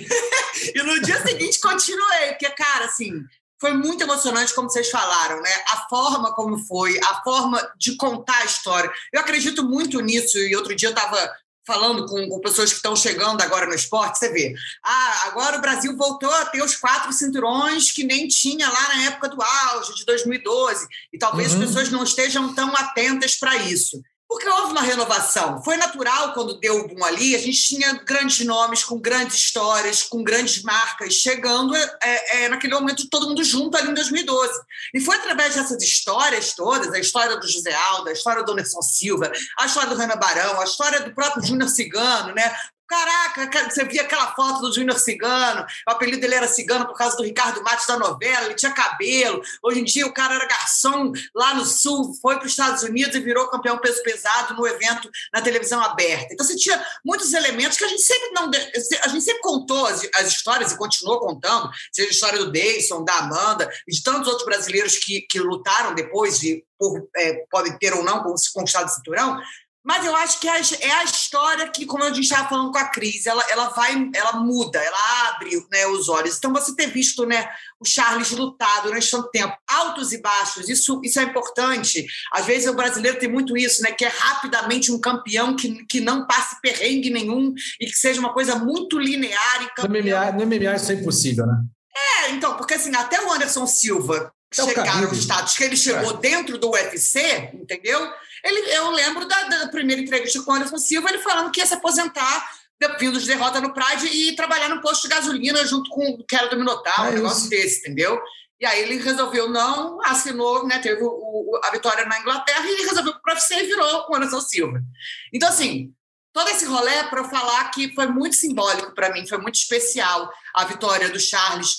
E no dia seguinte continuei, porque, cara, assim, foi muito emocionante, como vocês falaram, né? A forma como foi, a forma de contar a história. Eu acredito muito nisso, e outro dia eu estava falando com pessoas que estão chegando agora no esporte, você vê, agora o Brasil voltou a ter os 4 cinturões que nem tinha lá na época do auge, de 2012, e talvez as pessoas não estejam tão atentas para isso. Porque houve uma renovação. Foi natural quando deu o boom ali, a gente tinha grandes nomes, com grandes histórias, com grandes marcas, chegando naquele momento todo mundo junto ali em 2012. E foi através dessas histórias todas, a história do José Aldo, a história do Anderson Silva, a história do Renan Barão, a história do próprio Júnior Cigano, né? Caraca, você via aquela foto do Júnior Cigano, o apelido dele era Cigano por causa do Ricardo Matos da novela, ele tinha cabelo. Hoje em dia o cara era garçom lá no Sul, foi para os Estados Unidos e virou campeão peso pesado no evento na televisão aberta. Então você tinha muitos elementos que a gente sempre contou as histórias e continuou contando, seja a história do Deison, da Amanda e de tantos outros brasileiros que lutaram depois podem ter ou não conquistado o cinturão. Mas eu acho que é a história que, como a gente estava falando com a Cris, ela muda, ela abre, né, os olhos. Então, você ter visto, né, o Charles lutar durante tanto tempo, altos e baixos, isso é importante. Às vezes o brasileiro tem muito isso, né, que é rapidamente um campeão que não passe perrengue nenhum e que seja uma coisa muito linear. E no MMA isso é impossível, né? Então, porque assim, até o Anderson Silva chegar no status que ele chegou dentro do UFC, entendeu? Eu lembro da primeira entrevista com o Anderson Silva, ele falando que ia se aposentar vindo de derrota no Pride e trabalhar no posto de gasolina junto com o que era do Minotauro, um negócio desse, entendeu? E aí ele resolveu não, assinou, né, teve a vitória na Inglaterra e resolveu para o UFC e virou o Anderson Silva. Então, assim, todo esse rolê é para eu falar que foi muito simbólico para mim, foi muito especial a vitória do Charles,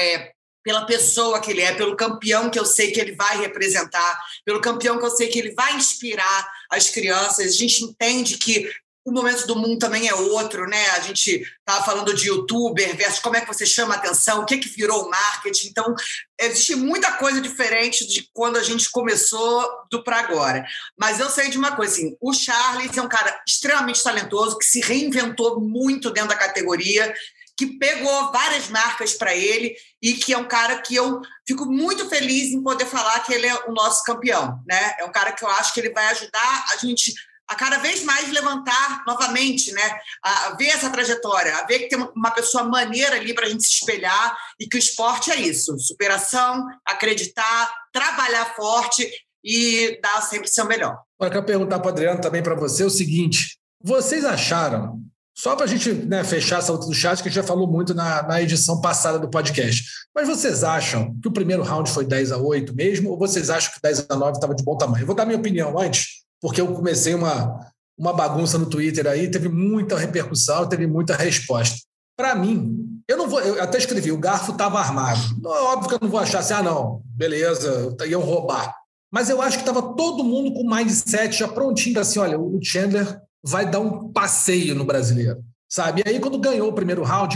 pela pessoa que ele é, pelo campeão que eu sei que ele vai representar, pelo campeão que eu sei que ele vai inspirar as crianças. A gente entende que o momento do mundo também é outro, né? A gente estava falando de youtuber versus como é que você chama a atenção, o que virou o marketing. Então, existe muita coisa diferente de quando a gente começou do para agora. Mas eu sei de uma coisa, assim, o Charles é um cara extremamente talentoso, que se reinventou muito dentro da categoria, que pegou várias marcas para ele e que é um cara que eu fico muito feliz em poder falar que ele é o nosso campeão, né? É um cara que eu acho que ele vai ajudar a gente a cada vez mais levantar novamente, né? A ver essa trajetória, a ver que tem uma pessoa maneira ali para a gente se espelhar e que o esporte é isso, superação, acreditar, trabalhar forte e dar sempre o seu melhor. Agora, eu quero perguntar para o Adriano também para você o seguinte, vocês acharam, só para a gente, né, fechar essa luta do chat, que a gente já falou muito na edição passada do podcast, mas vocês acham que o primeiro round foi 10-8 mesmo, ou vocês acham que 10-9 estava de bom tamanho? Eu vou dar minha opinião antes, porque eu comecei uma bagunça no Twitter aí, teve muita repercussão, teve muita resposta. Para mim, eu até escrevi, o garfo estava armado. Óbvio que eu não vou achar assim, não, beleza, iam roubar. Mas eu acho que estava todo mundo com o mindset já prontinho, assim, olha, o Chandler vai dar um passeio no brasileiro, sabe? E aí, quando ganhou o primeiro round,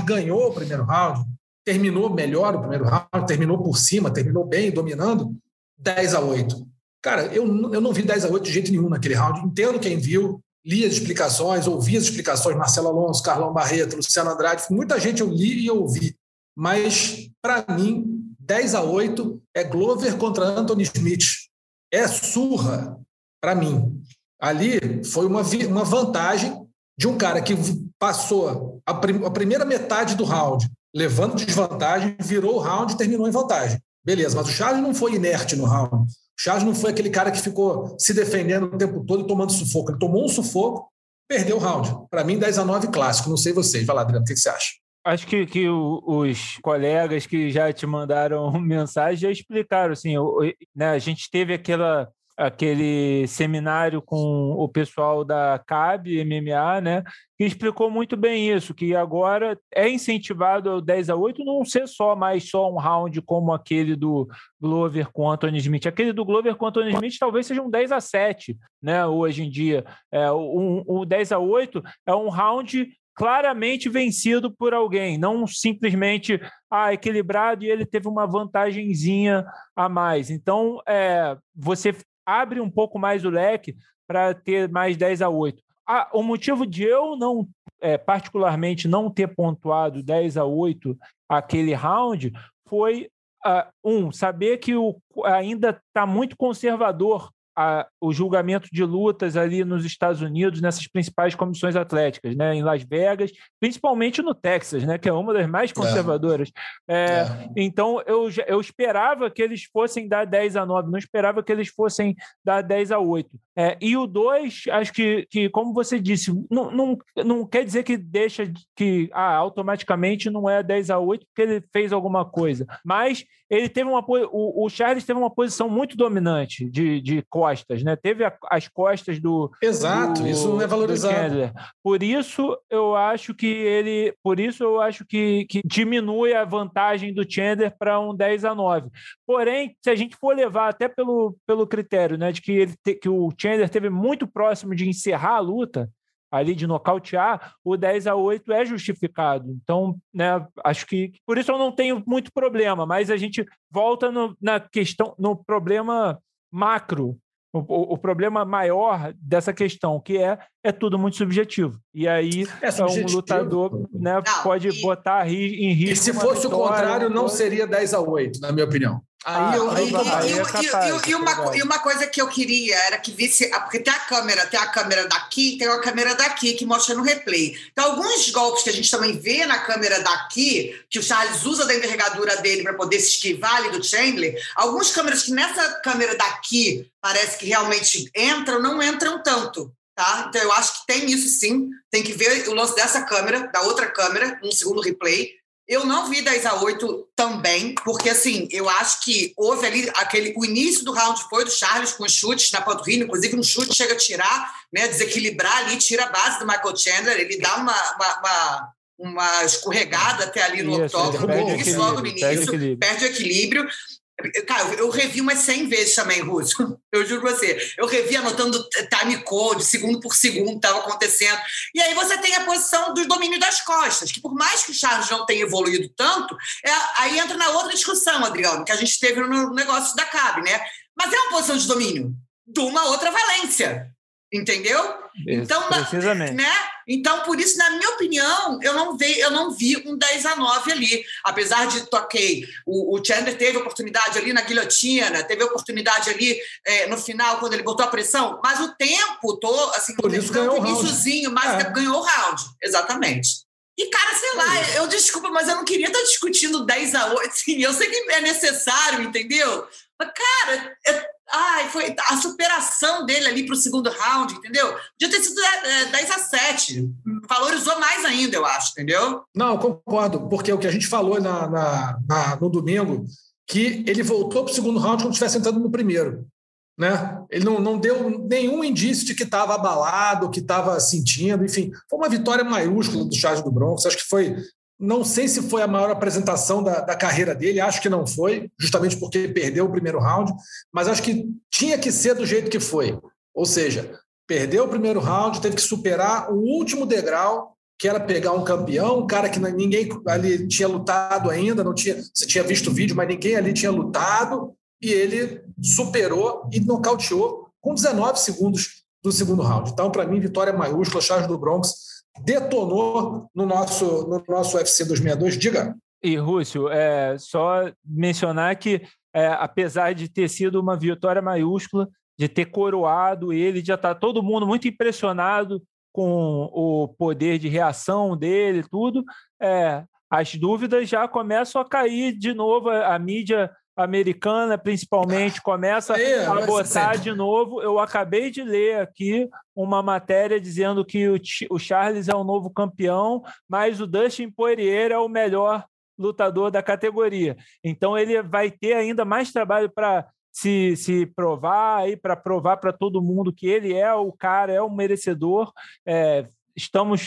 terminou melhor o primeiro round, terminou por cima, terminou bem, dominando, 10-8. Cara, eu não vi 10-8 de jeito nenhum naquele round. Entendo quem viu, li as explicações, ouvi as explicações, Marcelo Alonso, Carlão Barreto, Luciano Andrade, muita gente eu li e ouvi. Mas, para mim, 10-8 é Glover contra Anthony Smith. É surra, para mim. Ali foi uma vantagem de um cara que passou a primeira metade do round, levando desvantagem, virou o round e terminou em vantagem. Beleza, mas o Charles não foi inerte no round. O Charles não foi aquele cara que ficou se defendendo o tempo todo e tomando sufoco. Ele tomou um sufoco, perdeu o round. Para mim, 10-9 clássico. Não sei vocês. Vai lá, Adriano, o que você acha? Acho que os colegas que já te mandaram mensagem já explicaram. Assim, né, a gente teve aquele seminário com o pessoal da CAB, MMA, né, que explicou muito bem isso, que agora é incentivado ao 10-8 não ser só um round como aquele do Glover com Anthony Smith. Aquele do Glover com Anthony Smith talvez seja um 10-7, né, hoje em dia. O 10-8 é um round claramente vencido por alguém, não simplesmente equilibrado e ele teve uma vantagenzinha a mais. Então, você abre um pouco mais o leque para ter mais 10-8. O motivo de eu não, particularmente, não ter pontuado 10-8 aquele round foi, saber que ainda está muito conservador o julgamento de lutas ali nos Estados Unidos, nessas principais comissões atléticas, né, em Las Vegas, principalmente no Texas, né, que é uma das mais conservadoras. Então, eu esperava que eles fossem dar 10-9, não esperava que eles fossem dar 10-8. E o 2, acho que, como você disse, não quer dizer que deixa que automaticamente não é 10-8 porque ele fez alguma coisa, mas ele teve o Charles teve uma posição muito dominante de costas, né? Teve as costas do... Exato, isso não é valorizado. Por isso eu acho que que diminui a vantagem do Chandler para um 10-9. Porém, se a gente for levar até pelo critério, né, de que o Chandler esteve muito próximo de encerrar a luta, ali de nocautear, o 10-8 é justificado. Então, né, acho que por isso eu não tenho muito problema, mas a gente volta na questão, no problema macro, o problema maior dessa questão, que é tudo muito subjetivo. E aí um lutador, né, pode botar em risco. E se fosse o contrário, não seria 10-8, na minha opinião. E uma coisa que eu queria era que visse, porque tem a câmera daqui, tem a câmera daqui que mostra no replay. Então, alguns golpes que a gente também vê na câmera daqui, que o Charles usa da envergadura dele para poder se esquivar ali do Chandler, algumas câmeras que nessa câmera daqui parece que realmente entram, não entram tanto. Tá? Então, eu acho que tem isso sim, tem que ver o lance dessa câmera, da outra câmera, um segundo replay. Eu não vi 10-8 também, porque assim, eu acho que houve ali o início do round foi do Charles com os chutes na panturrilha, inclusive um chute chega a tirar, né, desequilibrar ali, tira a base do Michael Chandler, ele dá uma escorregada até ali no octógono, isso logo no início, perde o equilíbrio. Cara, eu revi umas 100 vezes também, Russo. Eu juro pra você. Eu revi anotando time code, segundo por segundo, que estava acontecendo. E aí você tem a posição do domínio das costas, que por mais que o Charles não tenha evoluído tanto, aí entra na outra discussão, Adriano, que a gente teve no negócio da CAB, né? Mas é uma posição de domínio de uma outra valência. Entendeu? Então, precisamente. Né? Então, por isso, na minha opinião, eu não vi um 10-9 ali. Apesar de, o Chandler teve oportunidade ali na guilhotina, teve oportunidade ali no final, quando ele botou a pressão, mas o tempo todo, assim, por isso ganhou o iníciozinho, mas ganhou o round. Exatamente. E, cara, sei lá, eu desculpa, mas eu não queria estar discutindo 10-8. Assim, eu sei que é necessário, entendeu? Mas, cara, foi a superação dele ali para o segundo round, entendeu? Podia ter sido 10-7. Valorizou mais ainda, eu acho, entendeu? Não, concordo, porque o que a gente falou no domingo, que ele voltou para o segundo round como se estivesse entrando no primeiro. Né? Ele não deu nenhum indício de que estava abalado, que estava sentindo, enfim. Foi uma vitória maiúscula do Charles do Bronx. Acho que foi... Não sei se foi a maior apresentação da carreira dele, acho que não foi, justamente porque perdeu o primeiro round, mas acho que tinha que ser do jeito que foi. Ou seja, perdeu o primeiro round, teve que superar o último degrau, que era pegar um campeão, um cara que ninguém ali tinha lutado ainda, você tinha visto o vídeo, mas ninguém ali tinha lutado, e ele superou e nocauteou com 19 segundos do segundo round. Então, para mim, vitória maiúscula, Charles do Bronx detonou no nosso UFC 262, diga. E, Rússio, só mencionar que, apesar de ter sido uma vitória maiúscula, de ter coroado ele, já está todo mundo muito impressionado com o poder de reação dele, tudo, as dúvidas já começam a cair de novo, a mídia americana, principalmente, começa a botar de novo. Eu acabei de ler aqui uma matéria dizendo que o Charles é o novo campeão, mas o Dustin Poirier é o melhor lutador da categoria. Então, ele vai ter ainda mais trabalho para se provar e para provar para todo mundo que ele é o cara, é o merecedor. Estamos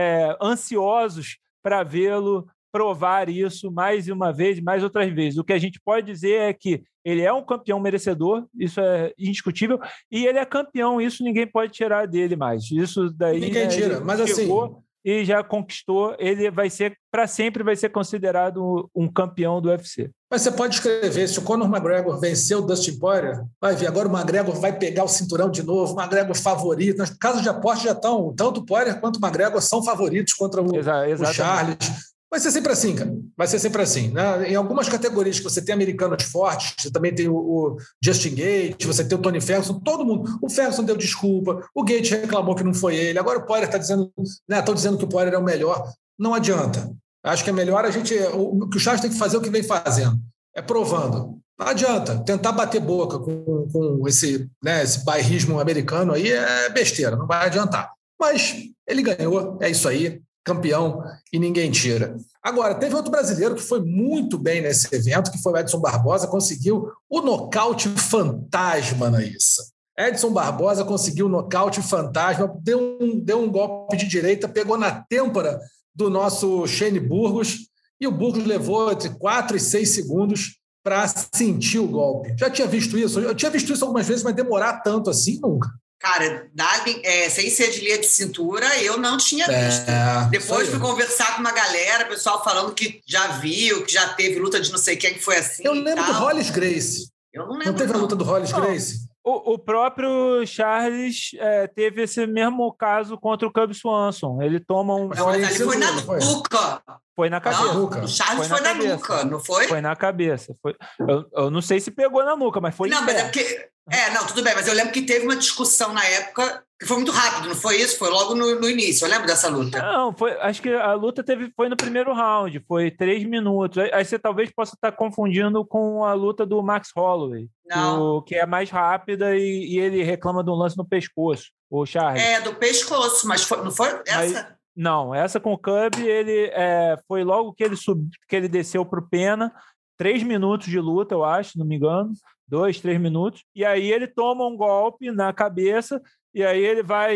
ansiosos para vê-lo provar isso mais uma vez, mais outras vezes. O que a gente pode dizer é que ele é um campeão merecedor, isso é indiscutível, e ele é campeão, isso ninguém pode tirar dele mais. Isso daí ninguém tira, mas chegou assim... e já conquistou, ele vai ser, para sempre, vai ser considerado um campeão do UFC. Mas você pode escrever, se o Conor McGregor venceu o Dustin Poirier, vai ver, agora o McGregor vai pegar o cinturão de novo, o McGregor favorito. Nas casas de aposta já estão, tanto o Poirier quanto o McGregor são favoritos contra o Charles. Vai ser sempre assim, cara. Vai ser sempre assim. Né? Em algumas categorias que você tem americanos fortes, você também tem o Justin Gaethje, você tem o Tony Ferguson, todo mundo. O Ferguson deu desculpa, o Gaethje reclamou que não foi ele. Agora o Poirier está dizendo, né? Estão dizendo que o Poirier é o melhor. Não adianta. Acho que é melhor o que o Charles tem que fazer o que vem fazendo. É provando. Não adianta. Tentar bater boca com esse bairrismo americano aí é besteira. Não vai adiantar. Mas ele ganhou, é isso aí. Campeão e ninguém tira. Agora, teve outro brasileiro que foi muito bem nesse evento, que foi o Edson Barbosa, conseguiu o nocaute fantasma, Anaísa. Edson Barbosa conseguiu o nocaute fantasma, deu um golpe de direita, pegou na têmpora do nosso Shane Burgos, e o Burgos levou entre 4 e 6 segundos para sentir o golpe. Já tinha visto isso? Eu tinha visto isso algumas vezes, mas demorar tanto assim, nunca. Cara, sem ser de linha de cintura, eu não tinha visto. Depois fui conversar com uma galera, pessoal falando que já viu, que já teve luta de não sei quem que foi assim. Eu lembro do Hollis Gracie. Eu não lembro. Não teve a luta do Hollis Gracie? O próprio Charles teve esse mesmo caso contra o Cub Swanson. Ele toma um... Ele foi na nuca. Foi na cabeça. Não, o Charles foi na nuca, não foi? Foi na cabeça. Eu não sei se pegou na nuca, mas foi não, mas é porque... não, tudo bem, mas eu lembro que teve uma discussão na época, que foi muito rápido, não foi isso? Foi logo no início, eu lembro dessa luta. Não, acho que a luta foi no primeiro round, foi 3 minutos. Aí você talvez possa estar confundindo com a luta do Max Holloway, que é mais rápida e ele reclama de um lance no pescoço, o Charles. Do pescoço, mas não foi essa? Não, essa com o Cub, ele foi logo que ele desceu para o Pena, 3 minutos de luta, eu acho, se não me engano. 2, 3 minutos, e aí ele toma um golpe na cabeça, e aí ele vai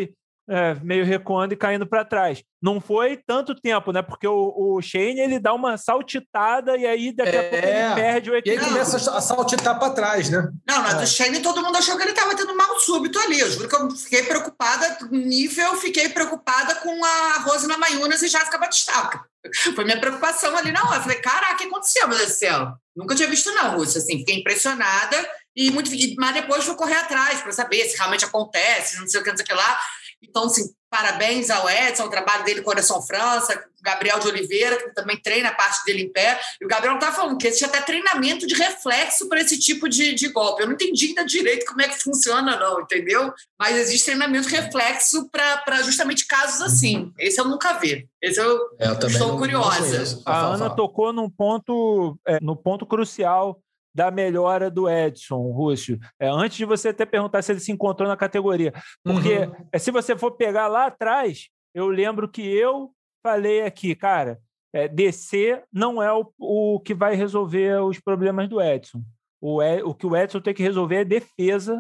meio recuando e caindo para trás. Não foi tanto tempo, né? Porque o Shane, ele dá uma saltitada e aí daqui a pouco ele perde o equilíbrio. E aí começa a saltitar para trás, né? Não, do Shane todo mundo achou que ele estava tendo mal súbito ali. Eu juro que eu fiquei preocupada com a Rose Namajunas e Jéssica Batistaca. Foi minha preocupação ali na hora. Eu falei, caraca, o que aconteceu, meu Deus do céu? Nunca tinha visto não, Rússia. Assim, fiquei impressionada, mas depois fui correr atrás para saber se realmente acontece, não sei o que lá. Então, assim, parabéns ao Edson, ao trabalho dele com a Anderson França, o Gabriel de Oliveira, que também treina a parte dele em pé. E o Gabriel estava falando que existe até treinamento de reflexo para esse tipo de golpe. Eu não entendi ainda direito como é que funciona, não, entendeu? Mas existe treinamento de reflexo para justamente casos assim. Esse eu nunca vi. Esse eu estou curiosa. A Ana tocou no ponto crucial da melhora do Edson, Rússio. Antes de você até perguntar se ele se encontrou na categoria. Porque se você for pegar lá atrás, eu lembro que eu falei aqui, cara, descer não é o que vai resolver os problemas do Edson. O que o Edson tem que resolver é defesa,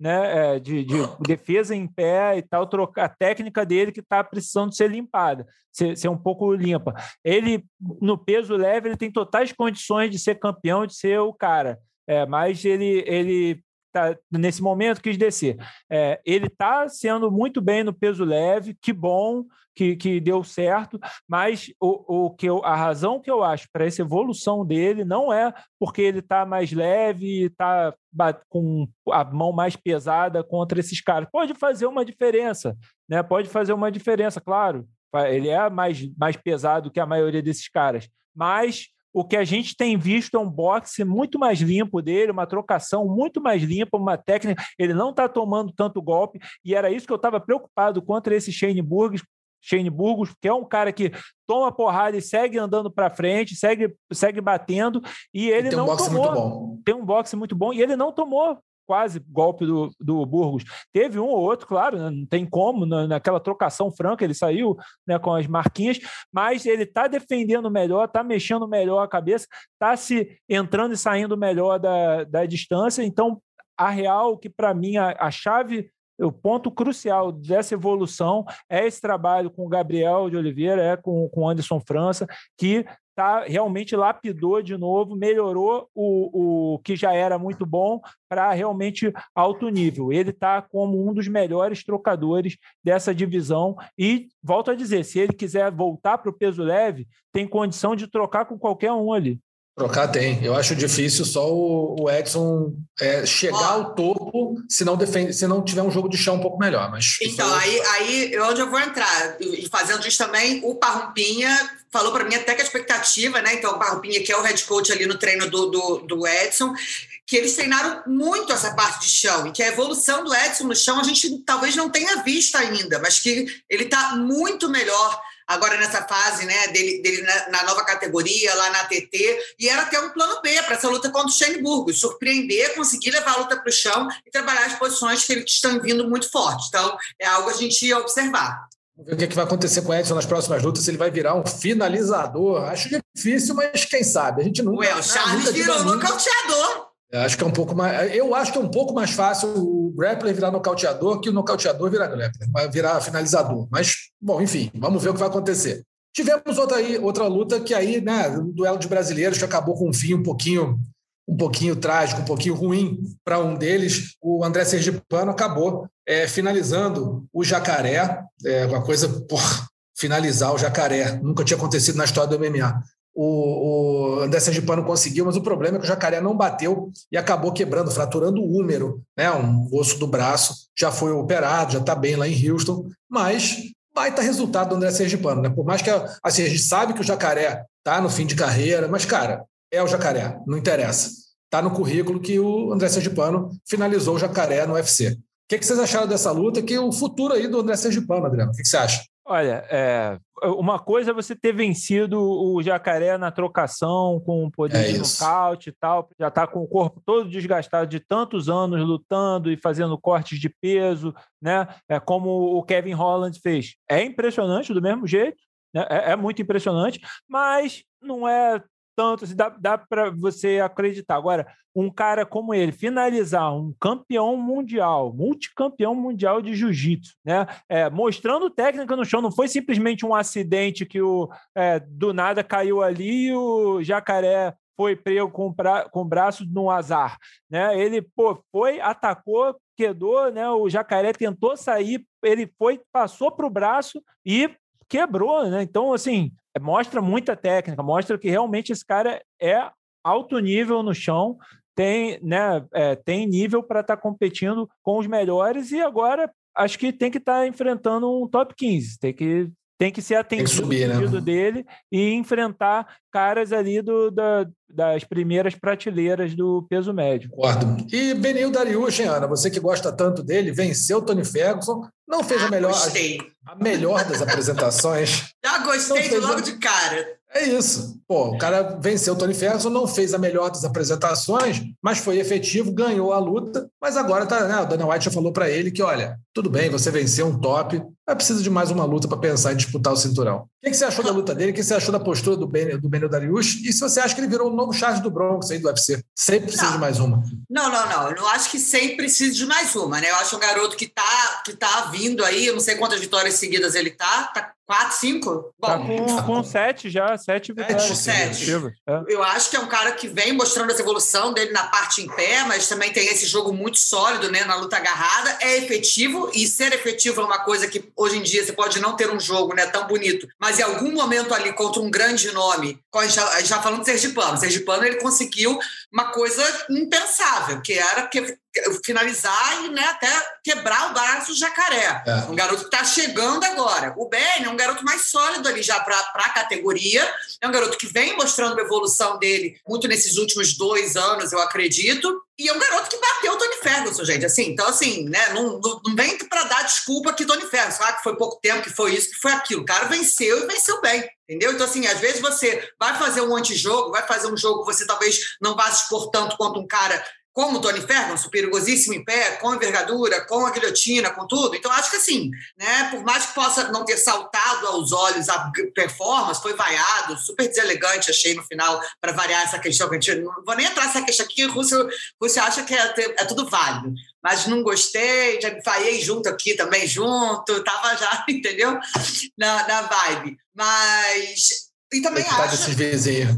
né? De defesa em pé e tal, trocar a técnica dele que está precisando ser limpada, ser um pouco limpa. Ele, no peso leve, ele tem totais condições de ser campeão, de ser o cara, mas ele tá, nesse momento quis descer. Ele está sendo muito bem no peso leve, que bom que deu certo, mas a razão que eu acho para essa evolução dele não é porque ele está mais leve, está com a mão mais pesada contra esses caras. Pode fazer uma diferença, né? Pode fazer uma diferença, claro. Ele é mais pesado que a maioria desses caras, mas o que a gente tem visto é um boxe muito mais limpo dele, uma trocação muito mais limpa, uma técnica. Ele não está tomando tanto golpe, e era isso que eu estava preocupado contra esse Shane Burgos, que é um cara que toma porrada e segue andando para frente, segue batendo, e ele não tomou. Tem um boxe muito bom, e ele não tomou quase golpe do Burgos. Teve um ou outro, claro, né? Não tem como, naquela trocação franca ele saiu, né, com as marquinhas, mas ele está defendendo melhor, está mexendo melhor a cabeça, está se entrando e saindo melhor da distância. Então, a real, que para mim a chave, o ponto crucial dessa evolução é esse trabalho com o Gabriel de Oliveira, com o Anderson França, que realmente lapidou de novo, melhorou o que já era muito bom para realmente alto nível. Ele está como um dos melhores trocadores dessa divisão e, volto a dizer, se ele quiser voltar para o peso leve, tem condição de trocar com qualquer um ali. Trocar tem. Eu acho difícil só o Edson chegar ao topo se não tiver um jogo de chão um pouco melhor. Mas então, aí onde eu vou entrar, e fazendo isso também, o Parrumpinha falou para mim até que a expectativa, né? Então, o Parrumpinha, que é o head coach ali no treino do Edson, que eles treinaram muito essa parte de chão e que a evolução do Edson no chão a gente talvez não tenha visto ainda, mas que ele está muito melhor agora nessa fase, né, dele na nova categoria, lá na ATT, e era ter um plano B para essa luta contra o Shane Burgos, surpreender, conseguir levar a luta para o chão e trabalhar as posições que estão vindo muito fortes. Então, é algo a gente ia observar. Vamos ver o que vai acontecer com o Edson nas próximas lutas, se ele vai virar um finalizador. Acho difícil, mas quem sabe? A gente nunca... O Charles virou nocauteador. Eu acho que é um pouco mais fácil o grappler virar nocauteador que o nocauteador virar finalizador. Mas, bom, enfim, vamos ver o que vai acontecer. Tivemos outra luta que aí, né, um duelo de brasileiros que acabou com um fim um pouquinho trágico, um pouquinho ruim para um deles. O André Sergipano acabou finalizando o Jacaré, uma coisa, finalizar o Jacaré, nunca tinha acontecido na história do MMA. O André Sergipano conseguiu, mas o problema é que o Jacaré não bateu e acabou quebrando, fraturando o húmero, né? Um osso do braço, já foi operado, já está bem lá em Houston, mas baita resultado do André Sergipano, né? Por mais que assim, a gente sabe que o Jacaré está no fim de carreira, mas, cara, é o Jacaré, não interessa. Está no currículo que o André Sergipano finalizou o Jacaré no UFC. O que vocês acharam dessa luta? Que o futuro aí do André Sergipano, Adriano, o que você acha? Olha, uma coisa é você ter vencido o Jacaré na trocação com o poder de nocaute e tal, já está com o corpo todo desgastado de tantos anos lutando e fazendo cortes de peso, né? Como o Kevin Holland fez. É impressionante do mesmo jeito, né? É muito impressionante, mas não é tanto, assim, dá para você acreditar. Agora, um cara como ele finalizar um campeão mundial, multicampeão mundial de jiu-jitsu, né? Mostrando técnica no chão, não foi simplesmente um acidente que do nada caiu ali e o Jacaré foi pego com o braço no azar, né? Ele foi, atacou, quedou, né? O Jacaré tentou sair, ele passou para o braço e quebrou, né? Então, assim, mostra muita técnica, mostra que realmente esse cara é alto nível no chão, tem nível para estar competindo com os melhores e agora acho que tem que estar enfrentando um top 15, tem que ser atendido o pedido dele e enfrentar caras ali das primeiras prateleiras do peso médio. Concordo. E Beneil Dariush, Ana, você que gosta tanto dele, venceu o Tony Ferguson, não fez a melhor das apresentações. Já gostei logo de cara. É isso. O cara venceu o Tony Ferguson, não fez a melhor das apresentações, mas foi efetivo, ganhou a luta, mas agora a Dana White já falou para ele que, olha, tudo bem, você venceu um top, mas precisa de mais uma luta para pensar em disputar o cinturão. O que você achou da luta dele? O que você achou da postura do Beneil Dariush? E se você acha que ele virou o novo Charles do Bronx aí do UFC? Sempre precisa de mais uma. Não. Eu não acho que sempre precisa de mais uma, né? Eu acho um garoto que tá vindo aí, eu não sei quantas vitórias seguidas ele tá 4, 5? Bom, tá com 7 já, 7 vitórias. 7. Eu acho que é um cara que vem mostrando essa evolução dele na parte em pé, mas também tem esse jogo muito sólido, né, na luta agarrada, é efetivo, e ser efetivo é uma coisa que hoje em dia você pode não ter um jogo, né, tão bonito, mas em algum momento ali contra um grande nome, já falando de Sergipano ele conseguiu uma coisa impensável, que era finalizar e, né, até quebrar o braço do Jacaré. Um garoto que está chegando agora. O Ben é um garoto mais sólido ali já para a categoria. É um garoto que vem mostrando uma evolução dele muito nesses últimos 2 anos, eu acredito. E é um garoto que bateu o Tony Ferguson, gente. Assim, então, assim, né, não vem para dar desculpa que Tony Ferguson, que foi pouco tempo, que foi isso, que foi aquilo. O cara venceu e venceu bem. Entendeu? Então, assim, às vezes você vai fazer um antijogo, vai fazer um jogo que você talvez não vá se expor tanto quanto um cara como o Tony Ferguson, perigosíssimo em pé, com envergadura, com a guilhotina, com tudo. Então, acho que assim, né, por mais que possa não ter saltado aos olhos a performance, foi vaiado, super deselegante, achei no final, para variar essa questão. Que a gente não vou nem entrar nessa questão aqui, Rússia acha que é tudo válido. Mas não gostei, já me vaiei junto aqui também, tava já, entendeu? Na vibe. Mas... E também acho... desses vizinhos.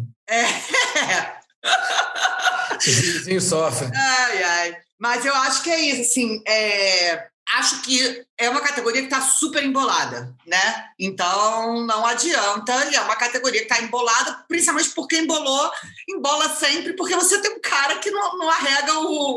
Esses vizinhos sofrem. Ai. Mas eu acho que é isso, assim, acho que é uma categoria que está super embolada, né? Então, não adianta. É uma categoria que está embolada, principalmente porque embola sempre, porque você tem um cara que não arrega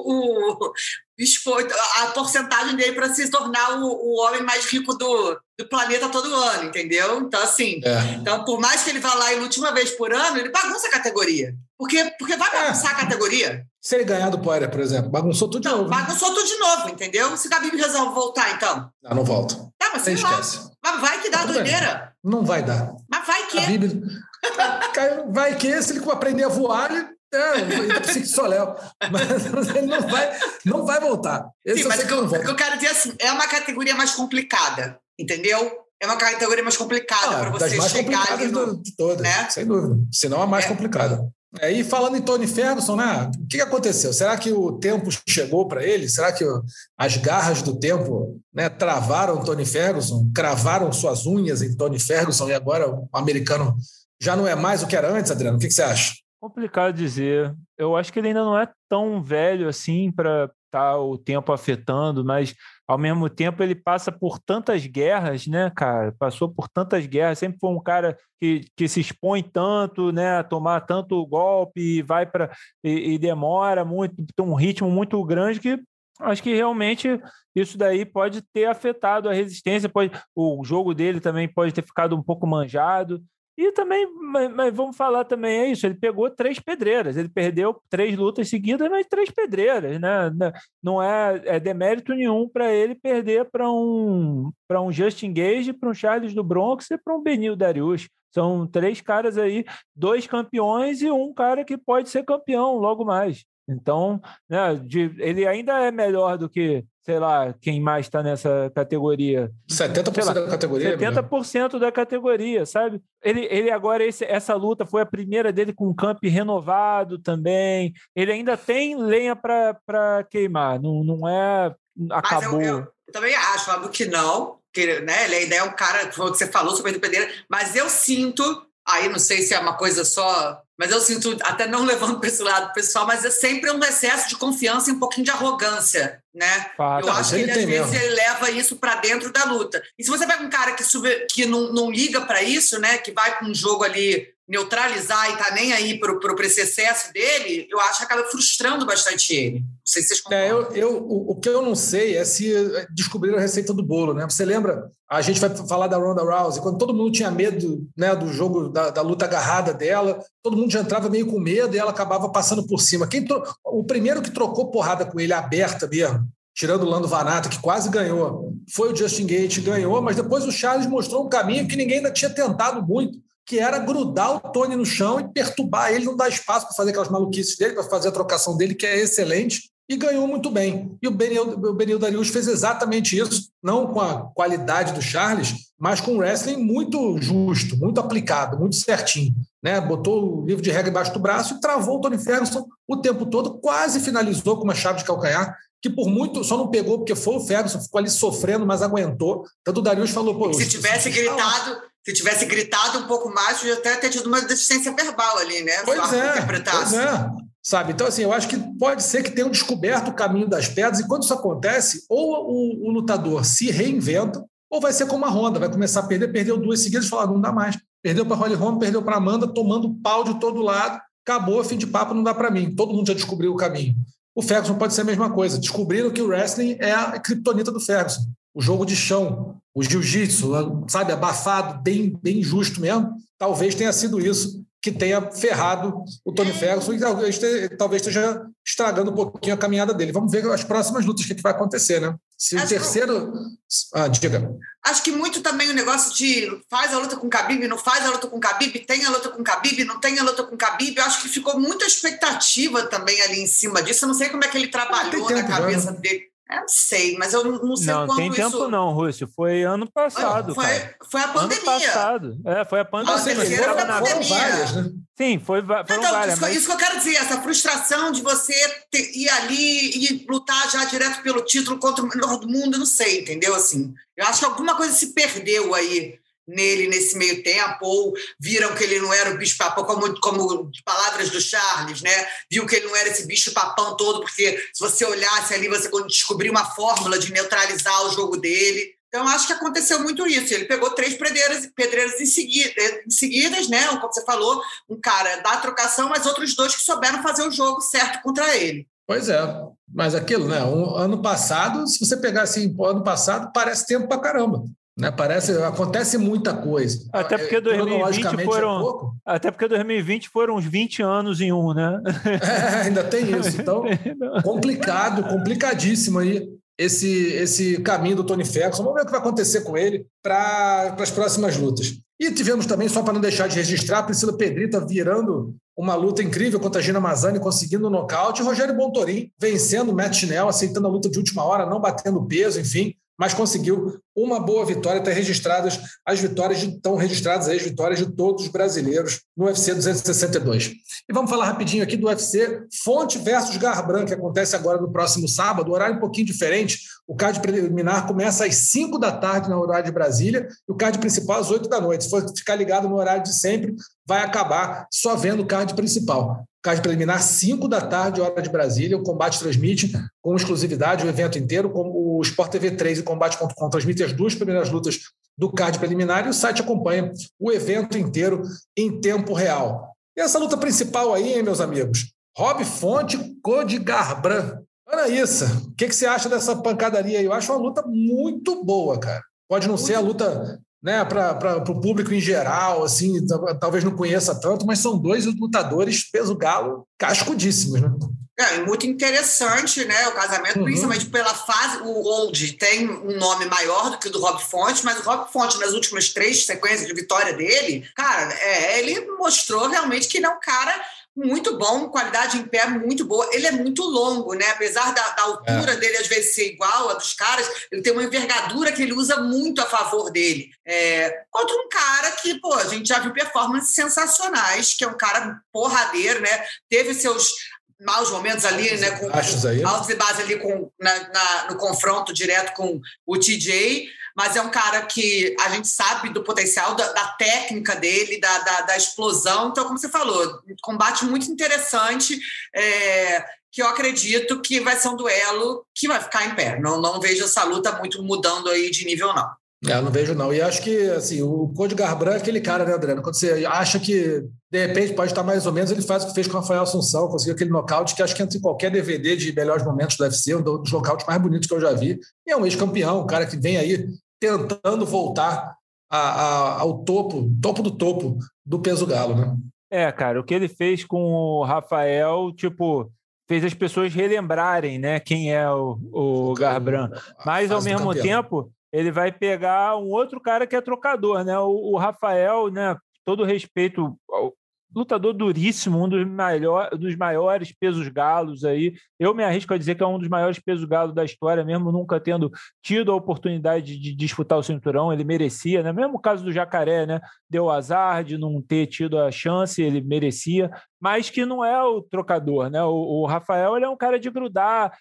a porcentagem dele para se tornar o homem mais rico do planeta todo ano, entendeu? Então, assim, então, por mais que ele vá lá e lute uma vez por ano, ele bagunça a categoria. Porque vai bagunçar a categoria. Se ele ganhar do Poirier, por exemplo, bagunçou tudo de novo. Bagunçou tudo de novo, entendeu? Se o Khabib resolve voltar, então. Não volta. Tá, mas sei lá. Mas vai que dá doideira. Não vai dar. Mas vai que. Khabib, vai que se ele aprender a voar, ele tá psique-soléu. Mas ele não vai voltar. Sim, mas o que eu quero dizer assim, é uma categoria mais complicada, entendeu? É uma categoria mais complicada para você mais chegar ali de todas, né? Sem dúvida. Senão a mais complicada. E falando em Tony Ferguson, né? O que aconteceu? Será que o tempo chegou para ele? Será que as garras do tempo, né, travaram Tony Ferguson, cravaram suas unhas em Tony Ferguson e agora o americano já não é mais o que era antes, Adriano? O que você acha? Complicado dizer. Eu acho que ele ainda não é tão velho assim para estar o tempo afetando, mas ao mesmo tempo ele passa por tantas guerras, né, cara? Passou por tantas guerras, sempre foi um cara que se expõe tanto, né, a tomar tanto golpe e vai e demora muito, tem um ritmo muito grande que acho que realmente isso daí pode ter afetado a resistência, o jogo dele também pode ter ficado um pouco manjado. E também, mas vamos falar também, é isso, ele pegou 3 pedreiras, ele perdeu 3 lutas seguidas, mas 3 pedreiras, né? Não é demérito nenhum para ele perder para um Justin Gage, para um Charles do Bronx e para um Beneil Dariush. São 3 caras aí, 2 campeões e um cara que pode ser campeão logo mais. Então, né, ele ainda é melhor do que, sei lá, quem mais está nessa categoria. 70% da categoria? 70% da categoria, sabe? Ele agora, essa luta foi a primeira dele com um camp renovado também. Ele ainda tem lenha para queimar, não é... Acabou. Mas eu também acho, óbvio que não, que, né, ele ainda é um cara, foi o que você falou sobre a independência, mas eu sinto, aí não sei se é uma coisa só, mas eu sinto, até não levando para esse lado pessoal, mas é sempre um excesso de confiança e um pouquinho de arrogância, né? Eu acho que ele, às vezes, ele leva isso para dentro da luta. E se você pega um cara que não liga para isso, né, que vai com um jogo ali neutralizar e tá nem aí pro esse excesso dele, eu acho que acaba frustrando bastante ele. Não sei se vocês concordam. O que eu não sei é se descobriram a receita do bolo, né? Você lembra? A gente vai falar da Ronda Rousey, quando todo mundo tinha medo, né, do jogo, da luta agarrada dela, todo mundo já entrava meio com medo e ela acabava passando por cima. O primeiro que trocou porrada com ele, aberta mesmo, tirando o Lando Vanato, que quase ganhou, foi o Justin Gaethje, ganhou, mas depois o Charles mostrou um caminho que ninguém ainda tinha tentado muito, que era grudar o Tony no chão e perturbar ele, não dar espaço para fazer aquelas maluquices dele, para fazer a trocação dele, que é excelente, e ganhou muito bem. E o Beneil Dariush fez exatamente isso, não com a qualidade do Charles, mas com um wrestling muito justo, muito aplicado, muito certinho. Né? Botou o livro de regra embaixo do braço e travou o Tony Ferguson o tempo todo, quase finalizou com uma chave de calcanhar, que por muito só não pegou porque foi o Ferguson, ficou ali sofrendo, mas aguentou. Tanto o Dariush falou... Pô, se tivesse gritado um pouco mais, eu até ter tido uma deficiência verbal ali, né? Pois é. Sabe? Então, assim, eu acho que pode ser que tenham descoberto o caminho das pedras, e quando isso acontece, ou o lutador se reinventa, ou vai ser como a Ronda, vai começar a perder, perdeu 2 seguidas e falar, não dá mais. Perdeu para Holly Holm, perdeu para Amanda, tomando pau de todo lado, acabou, fim de papo, não dá para mim. Todo mundo já descobriu o caminho. O Ferguson pode ser a mesma coisa. Descobriram que o wrestling é a criptonita do Ferguson. O jogo de chão, o jiu-jitsu, sabe, abafado, bem justo mesmo. Talvez tenha sido isso que tenha ferrado o Tony Ferguson e talvez esteja estragando um pouquinho a caminhada dele. Vamos ver as próximas lutas, o que vai acontecer, né? Se o terceiro... diga. Acho que muito também o negócio de faz a luta com o Khabib, não faz a luta com o Khabib, tem a luta com o Khabib, não tem a luta com o Khabib. Eu acho que ficou muita expectativa também ali em cima disso. Eu não sei como é que ele trabalhou na cabeça dele. Eu não sei, mas eu não sei quando isso... Não, tem tempo não, Rússio. Foi ano passado, Foi a pandemia. Ano passado. Foi a pandemia. Foram várias, né? Sim, foram várias. Isso que eu quero dizer, essa frustração de você ir ali e lutar já direto pelo título contra o melhor do mundo, eu não sei, entendeu? Assim, eu acho que alguma coisa se perdeu aí nele nesse meio tempo, ou viram que ele não era o bicho-papão, como palavras do Charles, né? Viu que ele não era esse bicho-papão todo, porque se você olhasse ali, você descobriu uma fórmula de neutralizar o jogo dele. Então, acho que aconteceu muito isso. Ele pegou 3 pedreiras em seguidas, né? Como você falou, um cara da trocação, mas outros 2 que souberam fazer o jogo certo contra ele. Pois é, mas aquilo, né? Ano passado, se você pegar assim, ano passado, parece tempo pra caramba. Né? Acontece muita coisa. Até porque 2020 foram uns 20 anos em um, né? Ainda tem isso. Então, complicadíssimo aí esse caminho do Tony Ferguson. Vamos ver o que vai acontecer com ele para as próximas lutas. E tivemos também, só para não deixar de registrar, a Priscila Pedrita virando uma luta incrível contra a Gina Mazany, conseguindo o nocaute, e Rogério Bontorin vencendo o Matt Schnell, aceitando a luta de última hora, não batendo peso, enfim, mas conseguiu uma boa vitória, estão registradas as vitórias de todos os brasileiros no UFC 262. E vamos falar rapidinho aqui do UFC Fonte versus Garbrandt, que acontece agora no próximo sábado, horário um pouquinho diferente. O card preliminar começa às 5 da tarde no horário de Brasília e o card principal às 8 da noite. Se for ficar ligado no horário de sempre, vai acabar só vendo o card principal. Card preliminar, 5 da tarde, hora de Brasília. O Combate transmite com exclusividade o evento inteiro, como o Sport TV 3 e Combate.com transmitem as 2 primeiras lutas do card preliminar e o site acompanha o evento inteiro em tempo real. E essa luta principal aí, hein, meus amigos? Rob Fonte, Cody Garbrandt. Olha isso. O que você acha dessa pancadaria aí? Eu acho uma luta muito boa, cara. Pode não ser a luta... né, para o público em geral, assim, talvez não conheça tanto, mas são 2 lutadores peso galo cascudíssimos, né? Muito interessante, né? O casamento, principalmente pela fase. O Old tem um nome maior do que o do Rob Fonte, mas o Rob Fonte, nas últimas 3 sequências de vitória dele, cara, ele mostrou realmente que ele é um cara muito bom, qualidade em pé muito boa. Ele é muito longo, né? Apesar da altura dele às vezes ser igual a dos caras, ele tem uma envergadura que ele usa muito a favor dele. Contra um cara que, pô, a gente já viu performances sensacionais, que é um cara porradeiro, né? Teve seus maus momentos ali, né? Com altos e baixos ali no confronto direto com o TJ, mas é um cara que a gente sabe do potencial, da técnica dele, da explosão. Então, como você falou, um combate muito interessante, que eu acredito que vai ser um duelo que vai ficar em pé. Não vejo essa luta muito mudando aí de nível, não. Eu não vejo, não. E acho que assim, o Cody Garbrandt é aquele cara, né, Adriano? Quando você acha que, de repente, pode estar mais ou menos, ele faz o que fez com o Rafael Assunção, conseguiu aquele nocaute que acho que entra em qualquer DVD de melhores momentos do UFC, um dos nocautes mais bonitos que eu já vi. E é um ex-campeão, um cara que vem aí tentando voltar ao topo do topo do peso galo, né? Cara, o que ele fez com o Rafael, fez as pessoas relembrarem, né, quem é o Garbrandt. Mas, ao mesmo tempo, ele vai pegar um outro cara que é trocador, né? O Rafael, né? Todo respeito, lutador duríssimo, um dos maiores pesos galos aí. Eu me arrisco a dizer que é um dos maiores pesos galos da história, mesmo nunca tendo tido a oportunidade de disputar o cinturão, ele merecia, né? Mesmo o caso do Jacaré, né? Deu azar de não ter tido a chance, ele merecia, mas que não é o trocador, né? O Rafael, ele é um cara de grudar,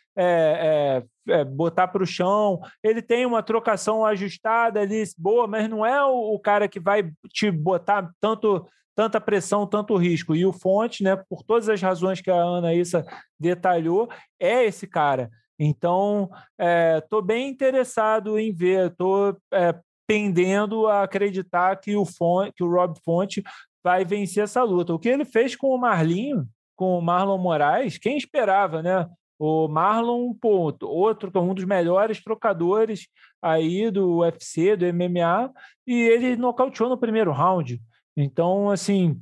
botar para o chão, ele tem uma trocação ajustada ali, boa, mas não é o cara que vai te botar tanta pressão, tanto risco. E o Fonte, né, por todas as razões que a Anaísa detalhou, é esse cara. Então, estou bem interessado em ver, estou pendendo a acreditar que o Rob Fonte vai vencer essa luta. O que ele fez com o Marlon Moraes, quem esperava, né? O Marlon, um dos melhores trocadores aí do UFC, do MMA, e ele nocauteou no primeiro round. Então, assim,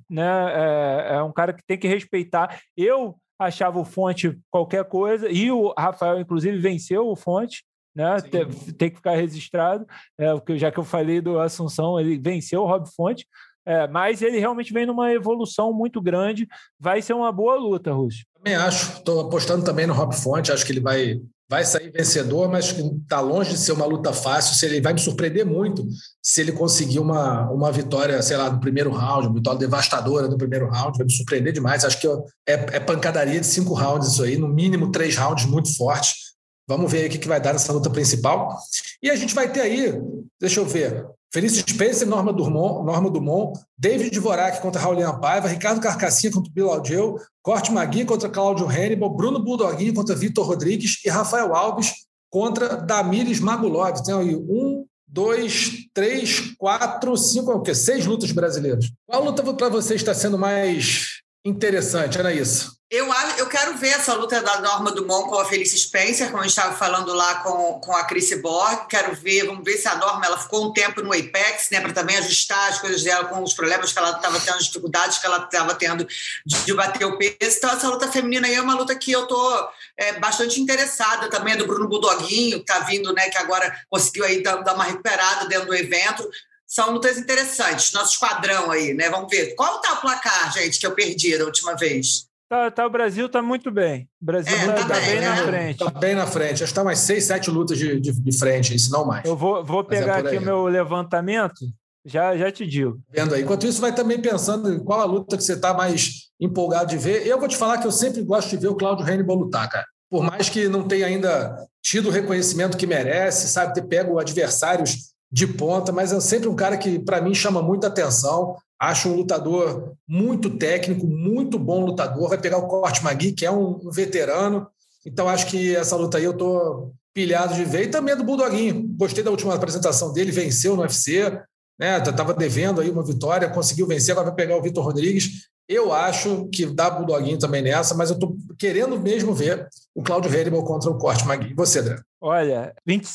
né, é um cara que tem que respeitar. Eu achava o Fonte qualquer coisa, e o Rafael, inclusive, venceu o Fonte, né? Tem que ficar registrado, já que eu falei do Assunção, ele venceu o Rob Fonte, mas ele realmente vem numa evolução muito grande. Vai ser uma boa luta, Russo. Também acho, estou apostando também no Rob Fonte, acho que ele vai sair vencedor, mas está longe de ser uma luta fácil. Ele vai me surpreender muito se ele conseguir uma vitória, sei lá, no primeiro round, uma vitória devastadora no primeiro round, vai me surpreender demais. Acho que é pancadaria de 5 rounds isso aí, no mínimo 3 rounds muito fortes. Vamos ver aí o que vai dar nessa luta principal. E a gente vai ter aí, deixa eu ver, Felício Spencer, Norma Dumont, David Dvorak contra Raulian Paiva, Ricardo Carcassinha contra Bill Aldeu, Corte Magui contra Cláudio Hannibal, Bruno Bulldoguinho contra Vitor Rodrigues e Rafael Alves contra Damires Magulov. Tem aí 1, 2, 3, 4, 5, 6 lutas brasileiras. Qual luta para você está sendo mais interessante, Anaísa? Eu quero ver essa luta da Norma Dumont com a Felice Spencer, como a gente estava falando lá com a Cris Borg. Vamos ver se a Norma ela ficou um tempo no Apex, né, para também ajustar as coisas dela com os problemas que ela estava tendo, as dificuldades que ela estava tendo de bater o peso. Então, essa luta feminina aí é uma luta que eu estou bastante interessada também, do Bruno Bulldoguinho, que está vindo, né, que agora conseguiu aí dar uma recuperada dentro do evento. São lutas interessantes, nosso esquadrão aí, né? Vamos ver. Qual está o placar, gente, que eu perdi da última vez? O Brasil está muito bem. O Brasil está bem na frente. Está bem na frente. Acho que está umas 6, 7 lutas de frente, se não mais. Eu vou pegar aqui o meu levantamento, já te digo. Vendo aí. Enquanto isso, vai também pensando em qual a luta que você está mais empolgado de ver. Eu vou te falar que eu sempre gosto de ver o Cláudio Hannibal lutar, cara. Por mais que não tenha ainda tido o reconhecimento que merece, sabe, ter pego adversários de ponta, mas é sempre um cara que, para mim, chama muita atenção. Acho um lutador muito técnico, muito bom lutador. Vai pegar o Corte Magui, que é um veterano. Então, acho que essa luta aí eu estou pilhado de ver. E também do Bulldoguinho. Gostei da última apresentação dele, venceu no UFC. Né? Estava devendo aí uma vitória, conseguiu vencer, agora vai pegar o Vitor Rodrigues. Eu acho que dá Bulldoguinho também nessa, mas eu estou querendo mesmo ver o Cláudio Hannibal contra o Corte Magui. E você, André? Olha,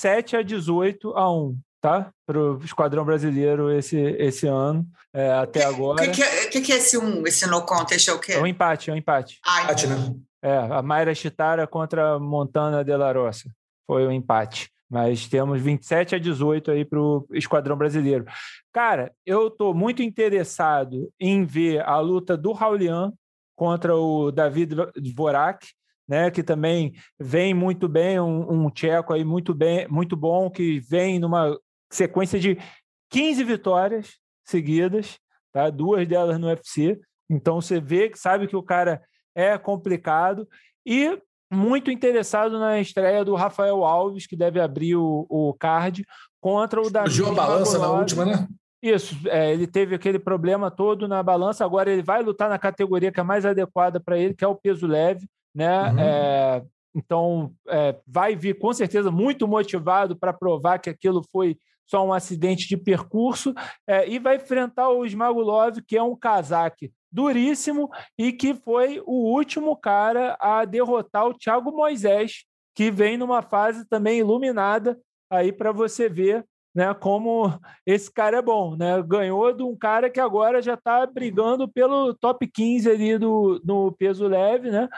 27-18-1. Tá? Para o Esquadrão Brasileiro esse ano, até agora. O que é esse no contest? É o quê? É um empate. Empate, né? A Mayra Chitara contra Montana de la Rosa. Foi um empate. Mas temos 27-18 aí para o Esquadrão Brasileiro. Cara, eu estou muito interessado em ver a luta do Raulian contra o David Dvorak, né, que também vem muito bem, um tcheco aí muito bom, que vem numa sequência de 15 vitórias seguidas, tá? 2 delas no UFC. Então você sabe que o cara é complicado, e muito interessado na estreia do Rafael Alves, que deve abrir o card contra o David. Fugiu a balança na última, né? Isso, ele teve aquele problema todo na balança, agora ele vai lutar na categoria que é mais adequada para ele, que é o peso leve, né? Então, vai vir com certeza muito motivado para provar que aquilo foi só um acidente de percurso, e vai enfrentar o Ismagulov, que é um cazaque duríssimo e que foi o último cara a derrotar o Thiago Moisés, que vem numa fase também iluminada aí para você ver, né, como esse cara é bom, né? Ganhou de um cara que agora já está brigando pelo top 15 ali no peso leve, né?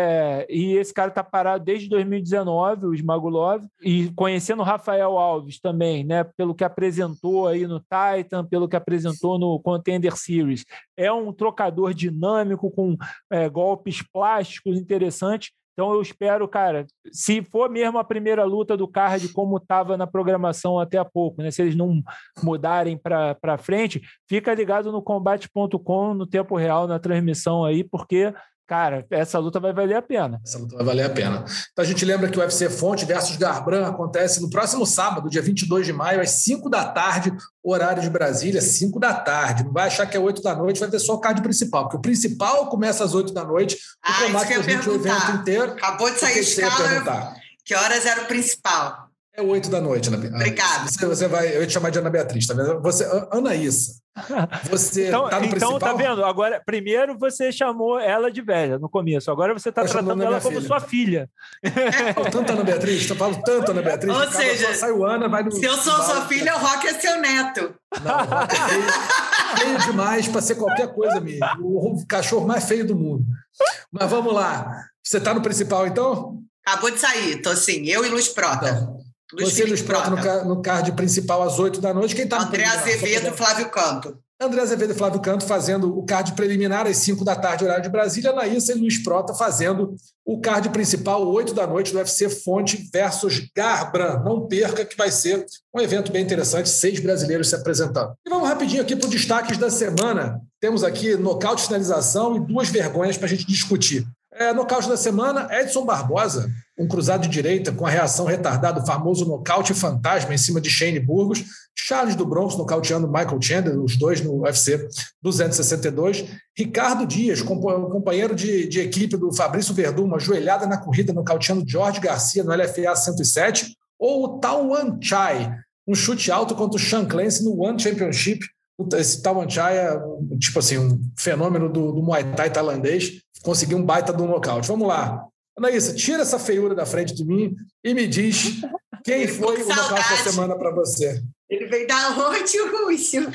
E esse cara está parado desde 2019, o Ismagulov, e conhecendo o Rafael Alves também, né? Pelo que apresentou aí no Titan, pelo que apresentou no Contender Series, é um trocador dinâmico com golpes plásticos interessantes. Então eu espero, cara, se for mesmo a primeira luta do card como estava na programação até há pouco, né? Se eles não mudarem para frente, fica ligado no combate.com no tempo real, na transmissão aí, porque, cara, essa luta vai valer a pena. Essa luta vai valer a pena. Então a gente lembra que o UFC Fonte versus Garbrandt acontece no próximo sábado, dia 22 de maio, às 5 da tarde, horário de Brasília, 5 da tarde. Não vai achar que é 8 da noite, vai ter só o card principal, porque o principal começa às 8 da noite, o combate transmite o evento inteiro. Acabou de sair a escala. Que horas era o principal? É 8 da noite, Ana Beatriz. Obrigada. Você vai, eu ia te chamar de Ana Beatriz, tá vendo? Anaíssa, você tá no principal? Então, tá vendo? Agora, primeiro você chamou ela de velha no começo, agora você tá tratando ela como sua filha. Tanto Ana Beatriz, eu falo tanto Ana Beatriz. Ou seja, sai o Ana, vai no, se eu sou sua filha, o Rock é seu neto. Não, o Rock é feio demais para ser qualquer coisa mesmo. O cachorro mais feio do mundo. Mas vamos lá. Você tá no principal, então? Acabou de sair, tô assim, eu e Luiz Prota. Então, você e Luiz Prota no card principal às 8 da noite. Quem tá André Azevedo e Flávio Canto. André Azevedo e Flávio Canto fazendo o card preliminar às 5 da tarde, horário de Brasília. Anaíssa e Luiz Prota fazendo o card principal, 8 da noite, do UFC Fonte versus Garbrandt. Não perca, que vai ser um evento bem interessante, 6 brasileiros se apresentando. E vamos rapidinho aqui para os destaques da semana. Temos aqui nocaute, finalização e 2 vergonhas para a gente discutir. Nocaute da semana, Edson Barbosa, um cruzado de direita com a reação retardada, o famoso nocaute fantasma em cima de Shane Burgos. Charles do Bronx nocauteando Michael Chandler, os dois no UFC 262. Ricardo Dias, companheiro de equipe do Fabrício Verdun, uma joelhada na corrida, nocauteando Jorge Garcia no LFA 107. Ou o Tawan Chai, um chute alto contra o Sean Clancy no One Championship. Esse Tawan Chai é tipo assim, um fenômeno do Muay Thai tailandês. Conseguiu um baita do nocaute. Vamos lá. Anaíssa, tira essa feiura da frente de mim e me diz quem foi o nocaute da semana para você. Ele veio da onde, Rússio?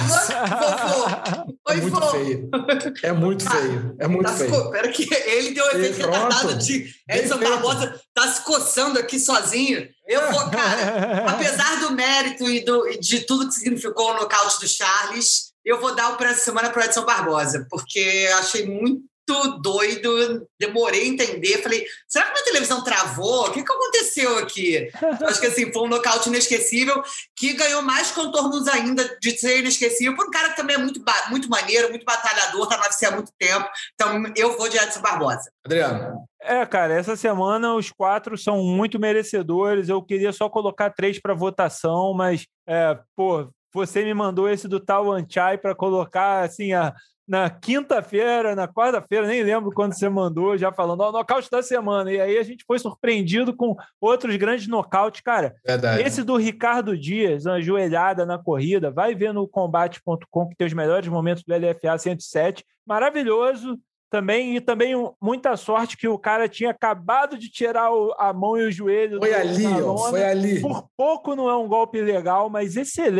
É muito feio. É muito feio. É muito feio. Pera que ele deu um efeito retardado de Edson Barbosa tá se coçando aqui sozinho. Eu vou, cara, apesar do mérito e de tudo que significou o nocaute do Charles, eu vou dar o semana para o Edson Barbosa, porque achei muito doido, demorei a entender, falei, será que minha televisão travou? O que aconteceu aqui? Eu acho que assim, foi um nocaute inesquecível, que ganhou mais contornos ainda de ser inesquecível, por um cara que também é muito maneiro, muito batalhador, tá no UFC há muito tempo, então eu vou de Edson Barbosa. Adriano. Cara, essa semana os 4 são muito merecedores, eu queria só colocar 3 para votação, mas, você me mandou esse do Tawan Chai para colocar, assim, na quinta-feira, na quarta-feira, nem lembro quando você mandou, já falando, nocaute da semana. E aí a gente foi surpreendido com outros grandes nocautes. Cara, verdade. Esse do Ricardo Dias, uma joelhada na corrida, vai ver no combate.com, que tem os melhores momentos do LFA 107. Maravilhoso. Também muita sorte que o cara tinha acabado de tirar a mão e o joelho. Foi ali. Por pouco não é um golpe legal, mas excelente.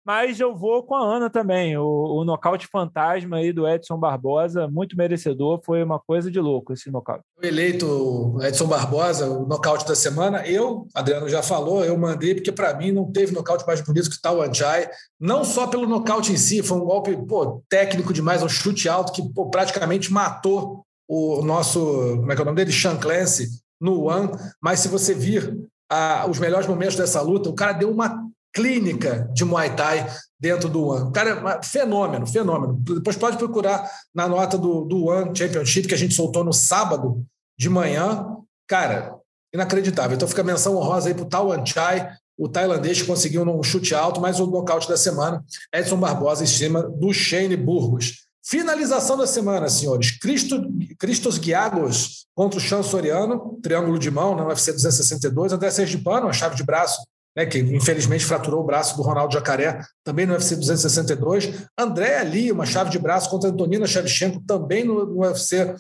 mas eu vou com a Ana também. O nocaute fantasma aí do Edson Barbosa, muito merecedor, foi uma coisa de louco esse nocaute. O eleito Edson Barbosa, o nocaute da semana, Adriano já falou, eu mandei, porque para mim não teve nocaute mais bonito que o Taoan Chai, não só pelo nocaute em si, foi um golpe técnico demais, um chute alto que praticamente matou o nosso, como é que é o nome dele? Sean Clancy, no One, mas se você vir os melhores momentos dessa luta, o cara deu uma clínica de Muay Thai dentro do One. O cara é fenômeno. Depois pode procurar na nota do One Championship que a gente soltou no sábado de manhã. Cara, inacreditável. Então fica a menção honrosa aí para o Taoan Chai, o tailandês que conseguiu um chute alto, mas o nocaute da semana, Edson Barbosa em cima do Shane Burgos. Finalização da semana, senhores. Christos Giagos contra o Sean Soriano, triângulo de mão na UFC 262. André Sergipano, uma chave de braço, né, que infelizmente fraturou o braço do Ronaldo Jacaré, também no UFC 262. André Ali, uma chave de braço contra Antonina Shevchenko, também no UFC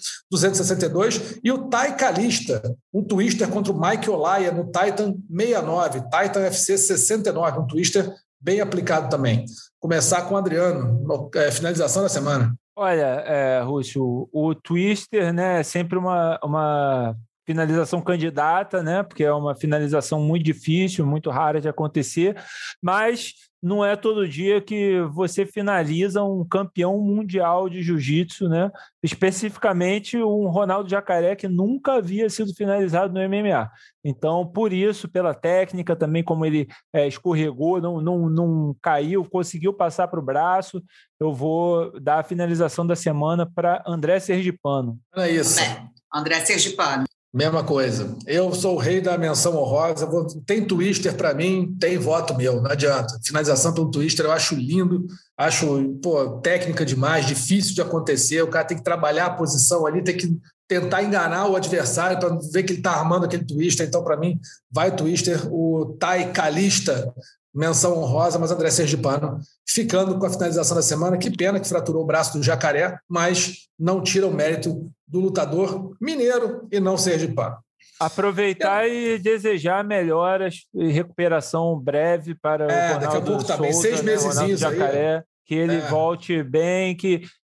262. E o Tai Kalista, um twister contra o Mike Olaya no Titan 69, Titan UFC 69, um twister bem aplicado também. Começar com o Adriano, finalização da semana. Olha, Rússio, o twister, né, é sempre uma finalização candidata, né, porque é uma finalização muito difícil, muito rara de acontecer, mas não é todo dia que você finaliza um campeão mundial de jiu-jitsu, né? Especificamente um Ronaldo Jacaré que nunca havia sido finalizado no MMA. Então, por isso, pela técnica também, como ele escorregou, não caiu, conseguiu passar para o braço, eu vou dar a finalização da semana para André Sergipano. É isso. André Sergipano. Mesma coisa. Eu sou o rei da menção honrosa. Tem twister para mim, tem voto meu, não adianta. Finalização pelo twister eu acho lindo, acho técnica demais, difícil de acontecer. O cara tem que trabalhar a posição ali, tem que tentar enganar o adversário para ver que ele está armando aquele twister. Então, para mim, vai o twister. O Tai Kalista, menção honrosa, mas André Sergipano ficando com a finalização da semana. Que pena que fraturou o braço do Jacaré, mas não tira o mérito do lutador mineiro e não sergipano. Aproveitar e desejar melhoras e recuperação breve para o Ronaldo daqui a pouco Souza, também, 6 mesezinhos Jacaré, aí. Que ele volte bem,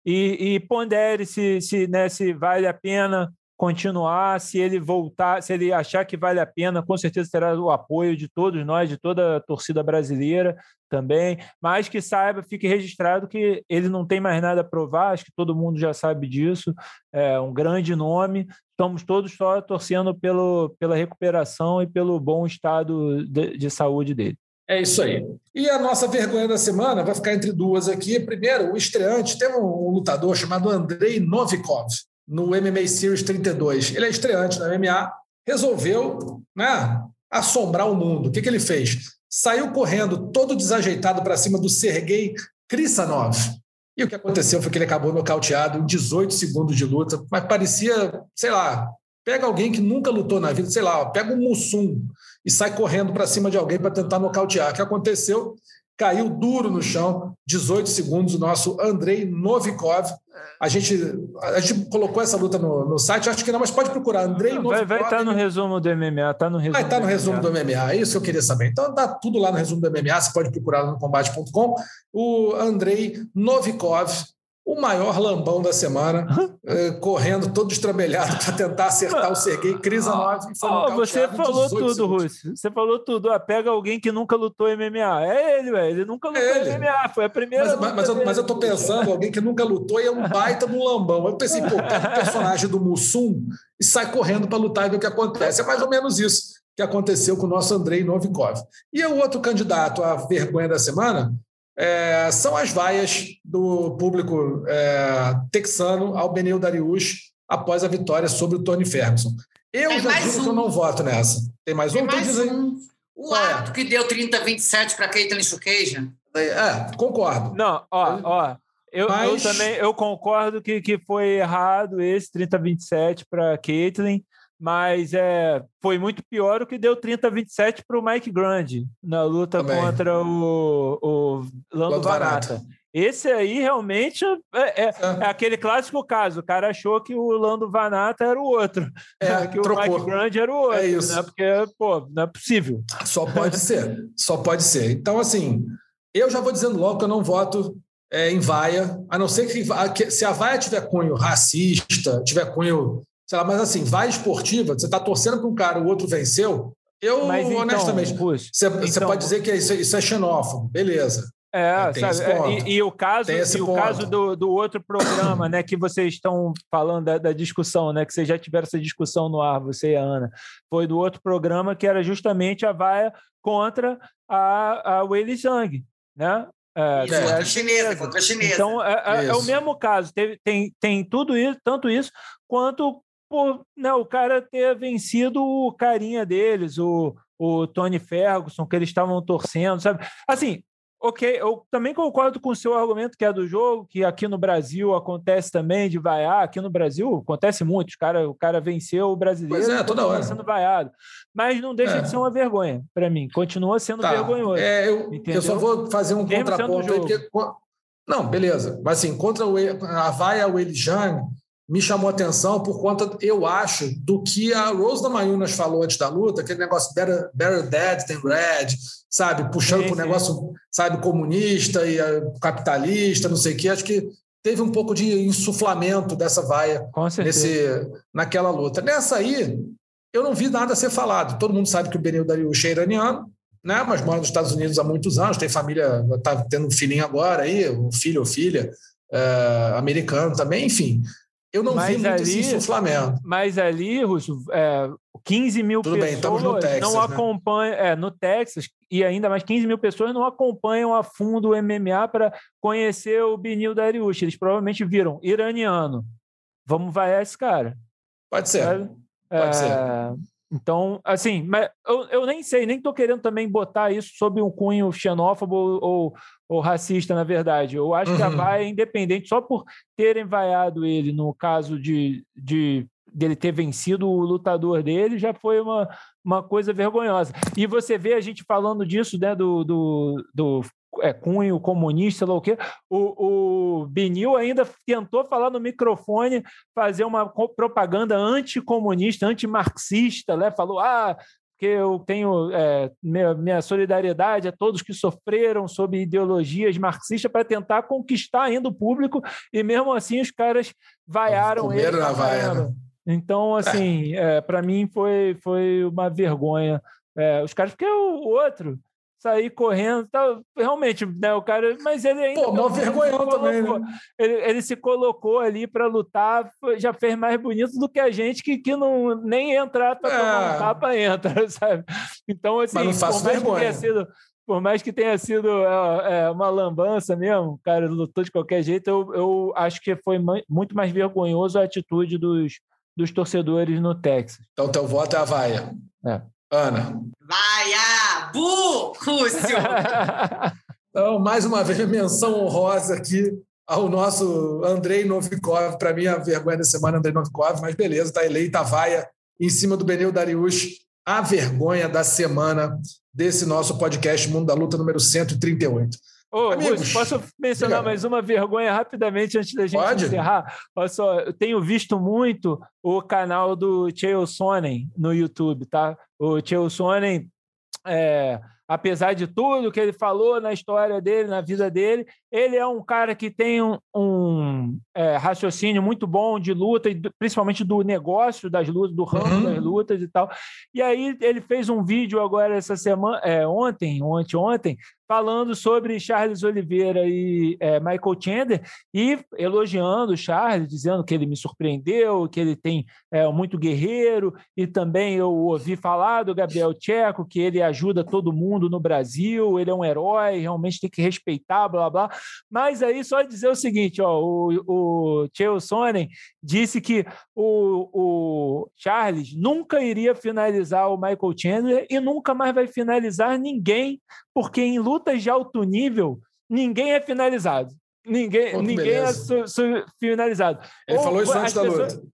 e pondere se vale a pena continuar, se ele voltar, se ele achar que vale a pena, com certeza terá o apoio de todos nós, de toda a torcida brasileira também, mas que saiba, fique registrado que ele não tem mais nada a provar, acho que todo mundo já sabe disso, é um grande nome, estamos todos só torcendo pela recuperação e pelo bom estado de saúde dele. É isso aí. E a nossa vergonha da semana vai ficar entre duas aqui. Primeiro, o estreante, tem um lutador chamado Andrei Novikov, no MMA Series 32. Ele é estreante na MMA, resolveu assombrar o mundo. O que ele fez? Saiu correndo todo desajeitado para cima do Sergei Krisanov. E o que aconteceu foi que ele acabou nocauteado em 18 segundos de luta, mas parecia, sei lá, pega alguém que nunca lutou na vida, sei lá, pega um Mussum e sai correndo para cima de alguém para tentar nocautear. O que aconteceu? Caiu duro no chão, 18 segundos, o nosso Andrei Novikov. A gente colocou essa luta no site, acho que não, mas pode procurar. Andrei Novikov. Vai estar no resumo do MMA, vai estar no resumo do MMA, é isso que eu queria saber. Então está tudo lá no resumo do MMA, você pode procurar no combate.com. O Andrei Novikov, o maior lambão da semana, correndo todo estrambelhado para tentar acertar o Sergei Krisanov. Você falou tudo, Rússio. Você falou tudo. Pega alguém que nunca lutou MMA. É ele, velho. Ele nunca lutou MMA. Foi a primeira. Mas eu estou pensando, alguém que nunca lutou e é um baita do lambão. Eu pensei, pega o personagem do Mussum e sai correndo para lutar e ver o que acontece. É mais ou menos isso que aconteceu com o nosso Andrei Novikov. E o outro candidato à vergonha da semana são as vaias do público texano ao Beneil Dariush após a vitória sobre o Tony Ferguson. Eu já digo que eu não voto nessa. Tem mais um? O árbitro que deu 30-27 para Caitlin Chookagian. Concordo. Não, eu também concordo que foi errado esse 30-27 para Caitlin, mas foi muito pior o que deu 30-27 para o Mike Grandi na luta contra o Lando Vanata. Esse aí realmente é aquele clássico caso. O cara achou que o Lando Vanata era o outro, que trocou. O Mike Grandi era o outro. É isso. Né? Porque, não é possível. Só pode ser. Então, assim, Eu já vou dizendo logo que eu não voto em vaia, a não ser que se a vaia tiver cunho racista, tiver cunho, sei lá, mas assim, vaia esportiva, você está torcendo para um cara, o outro venceu, honestamente, você pode dizer que isso é xenófobo, beleza. E o caso do outro programa, né, que vocês estão falando da discussão, né, que vocês já tiveram essa discussão no ar, você e a Ana, foi do outro programa que era justamente a vaia contra a Weili Zhang, né? Contra a chinesa. Então, é o mesmo caso. Tem tudo isso, tanto isso, quanto por, né, o cara ter vencido o carinha deles, o Tony Ferguson, que eles estavam torcendo, sabe? Assim, ok, eu também concordo com o seu argumento, que é do jogo, que aqui no Brasil acontece também de vaiar. Aqui no Brasil acontece muito, o cara venceu o brasileiro toda hora sendo vaiado. Mas não deixa de ser uma vergonha, para mim. Continua sendo vergonhoso. Eu só vou fazer um contraponto aí, porque... Não, beleza. Mas assim, contra a vaia Weili Zhang, me chamou a atenção por conta, eu acho, do que a Rose Namajunas falou antes da luta, aquele negócio better dead than red, sabe? Puxando para o negócio, sabe, comunista e capitalista, não sei o quê. Acho que teve um pouco de insuflamento dessa vaia naquela luta. Nessa aí, eu não vi nada a ser falado. Todo mundo sabe que o Beneil Dariush é iraniano, né? Mas mora nos Estados Unidos há muitos anos, tem família, está tendo um filhinho agora aí, um filho ou filha, americano também, enfim... Eu não vi muito esse insuflamento. Mas ali, Russo, 15 mil pessoas no Texas, não acompanham... no Texas, e ainda mais 15 mil pessoas não acompanham a fundo o MMA para conhecer o Beneil Dariush. Eles provavelmente viram iraniano. Vamos vaiar esse cara. Pode ser. Pode ser. Então, assim, mas eu nem sei, nem estou querendo também botar isso sob um cunho xenófobo ou racista, na verdade. Eu acho que a vaia é independente, só por terem vaiado ele, no caso dele ter vencido o lutador dele, já foi uma coisa vergonhosa. E você vê a gente falando disso, né, do cunho comunista, lá o quê? O Beneil ainda tentou falar no microfone, fazer uma propaganda anticomunista, antimarxista, né? Falou, que eu tenho minha solidariedade a todos que sofreram sob ideologias marxistas, para tentar conquistar ainda o público, e mesmo assim os caras vaiaram ele. Na vaia, né? Então, assim, para mim foi uma vergonha. Os caras, porque o outro sair correndo, tá, realmente, né, o cara, mas ele ainda... Mó vergonhão também, né? Ele se colocou ali para lutar, já fez mais bonito do que a gente que não nem entrar para tomar um tapa entra, sabe? Então, assim, por mais que tenha sido uma lambança mesmo, o cara lutou de qualquer jeito, eu acho que foi muito mais vergonhoso a atitude dos torcedores no Texas. Então, teu voto é a vaia. Ana. Vaia! Rússio! Então, mais uma vez, menção honrosa aqui ao nosso Andrei Novikov. Para mim, a vergonha da semana é Andrei Novikov, mas beleza, está eleita a vaia em cima do Beneil Dariush. A vergonha da semana desse nosso podcast Mundo da Luta número 138. Amigos, Russo, posso mencionar mais uma vergonha rapidamente antes da gente encerrar? Olha só, eu tenho visto muito o canal do Chael Sonnen no YouTube, tá? O Chael Sonnen, apesar de tudo que ele falou na história dele, na vida dele, ele é um cara que tem um raciocínio muito bom de luta, e principalmente do negócio das lutas, do ramo das lutas e tal. E aí ele fez um vídeo agora essa semana, ontem, falando sobre Charles Oliveira e Michael Chandler, e elogiando o Charles, dizendo que ele me surpreendeu, que ele tem muito guerreiro, e também eu ouvi falar do Gabriel Checo, que ele ajuda todo mundo no Brasil, ele é um herói, realmente tem que respeitar, blá, blá. Mas aí só dizer o seguinte, o Chael Sonnen disse que o Charles nunca iria finalizar o Michael Chandler e nunca mais vai finalizar ninguém, porque em lutas de alto nível, ninguém é finalizado. Ninguém é finalizado. Ele falou isso antes da luta.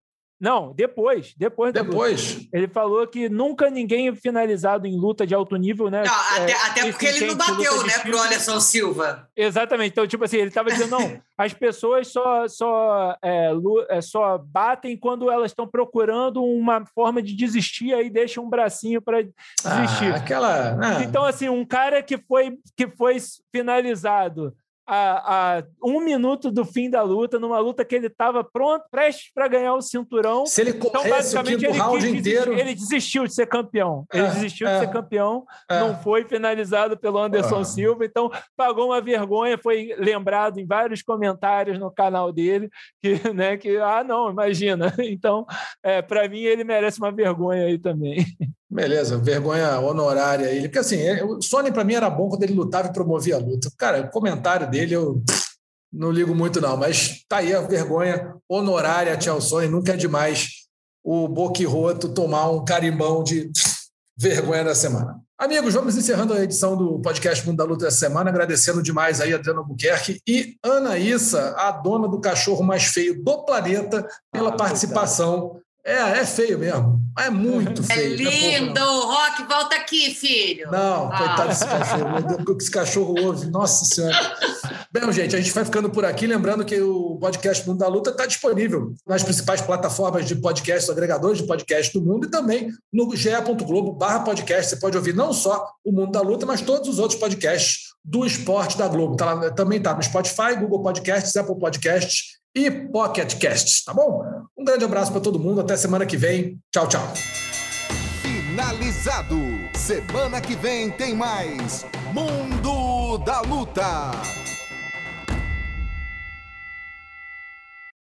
Não, depois. Ele falou que nunca ninguém finalizado em luta de alto nível, né? Não, até porque ele não bateu, né, pro Anderson Silva. Exatamente. Então, tipo assim, ele estava dizendo, não, as pessoas só batem quando elas estão procurando uma forma de desistir, aí deixam um bracinho para desistir. Então, assim, um cara que foi finalizado a 1 minuto do fim da luta, numa luta que ele estava prestes para ganhar o cinturão. Se ele corresse o quinto round inteiro... Ele desistiu de ser campeão. Não foi finalizado pelo Anderson Silva, então pagou uma vergonha, foi lembrado em vários comentários no canal dele, não, imagina. Então, para mim, ele merece uma vergonha aí também. Beleza, vergonha honorária ele. Porque assim, o Sonnen para mim era bom quando ele lutava e promovia a luta. Cara, o comentário dele eu não ligo muito não, mas tá aí a vergonha honorária a Chael Sonnen. Nunca é demais o Boquiroto tomar um carimbão de vergonha da semana. Amigos, vamos encerrando a edição do podcast Mundo da Luta dessa semana, agradecendo demais aí a Adriana Albuquerque e Anaísa, a dona do cachorro mais feio do planeta, pela participação. É feio mesmo. É muito feio. É lindo! Rock, volta aqui, filho. Não, coitado desse cachorro. Esse cachorro ouve. Nossa Senhora. Bem, gente, a gente vai ficando por aqui. Lembrando que o podcast Mundo da Luta está disponível nas principais plataformas de podcast, agregadores de podcast do mundo e também no ge.globo/podcast. Você pode ouvir não só o Mundo da Luta, mas todos os outros podcasts do esporte da Globo. Também está no Spotify, Google Podcasts, Apple Podcasts e Pocket Casts, tá bom? Um grande abraço para todo mundo, até semana que vem. Tchau, tchau. Finalizado. Semana que vem tem mais Mundo da Luta.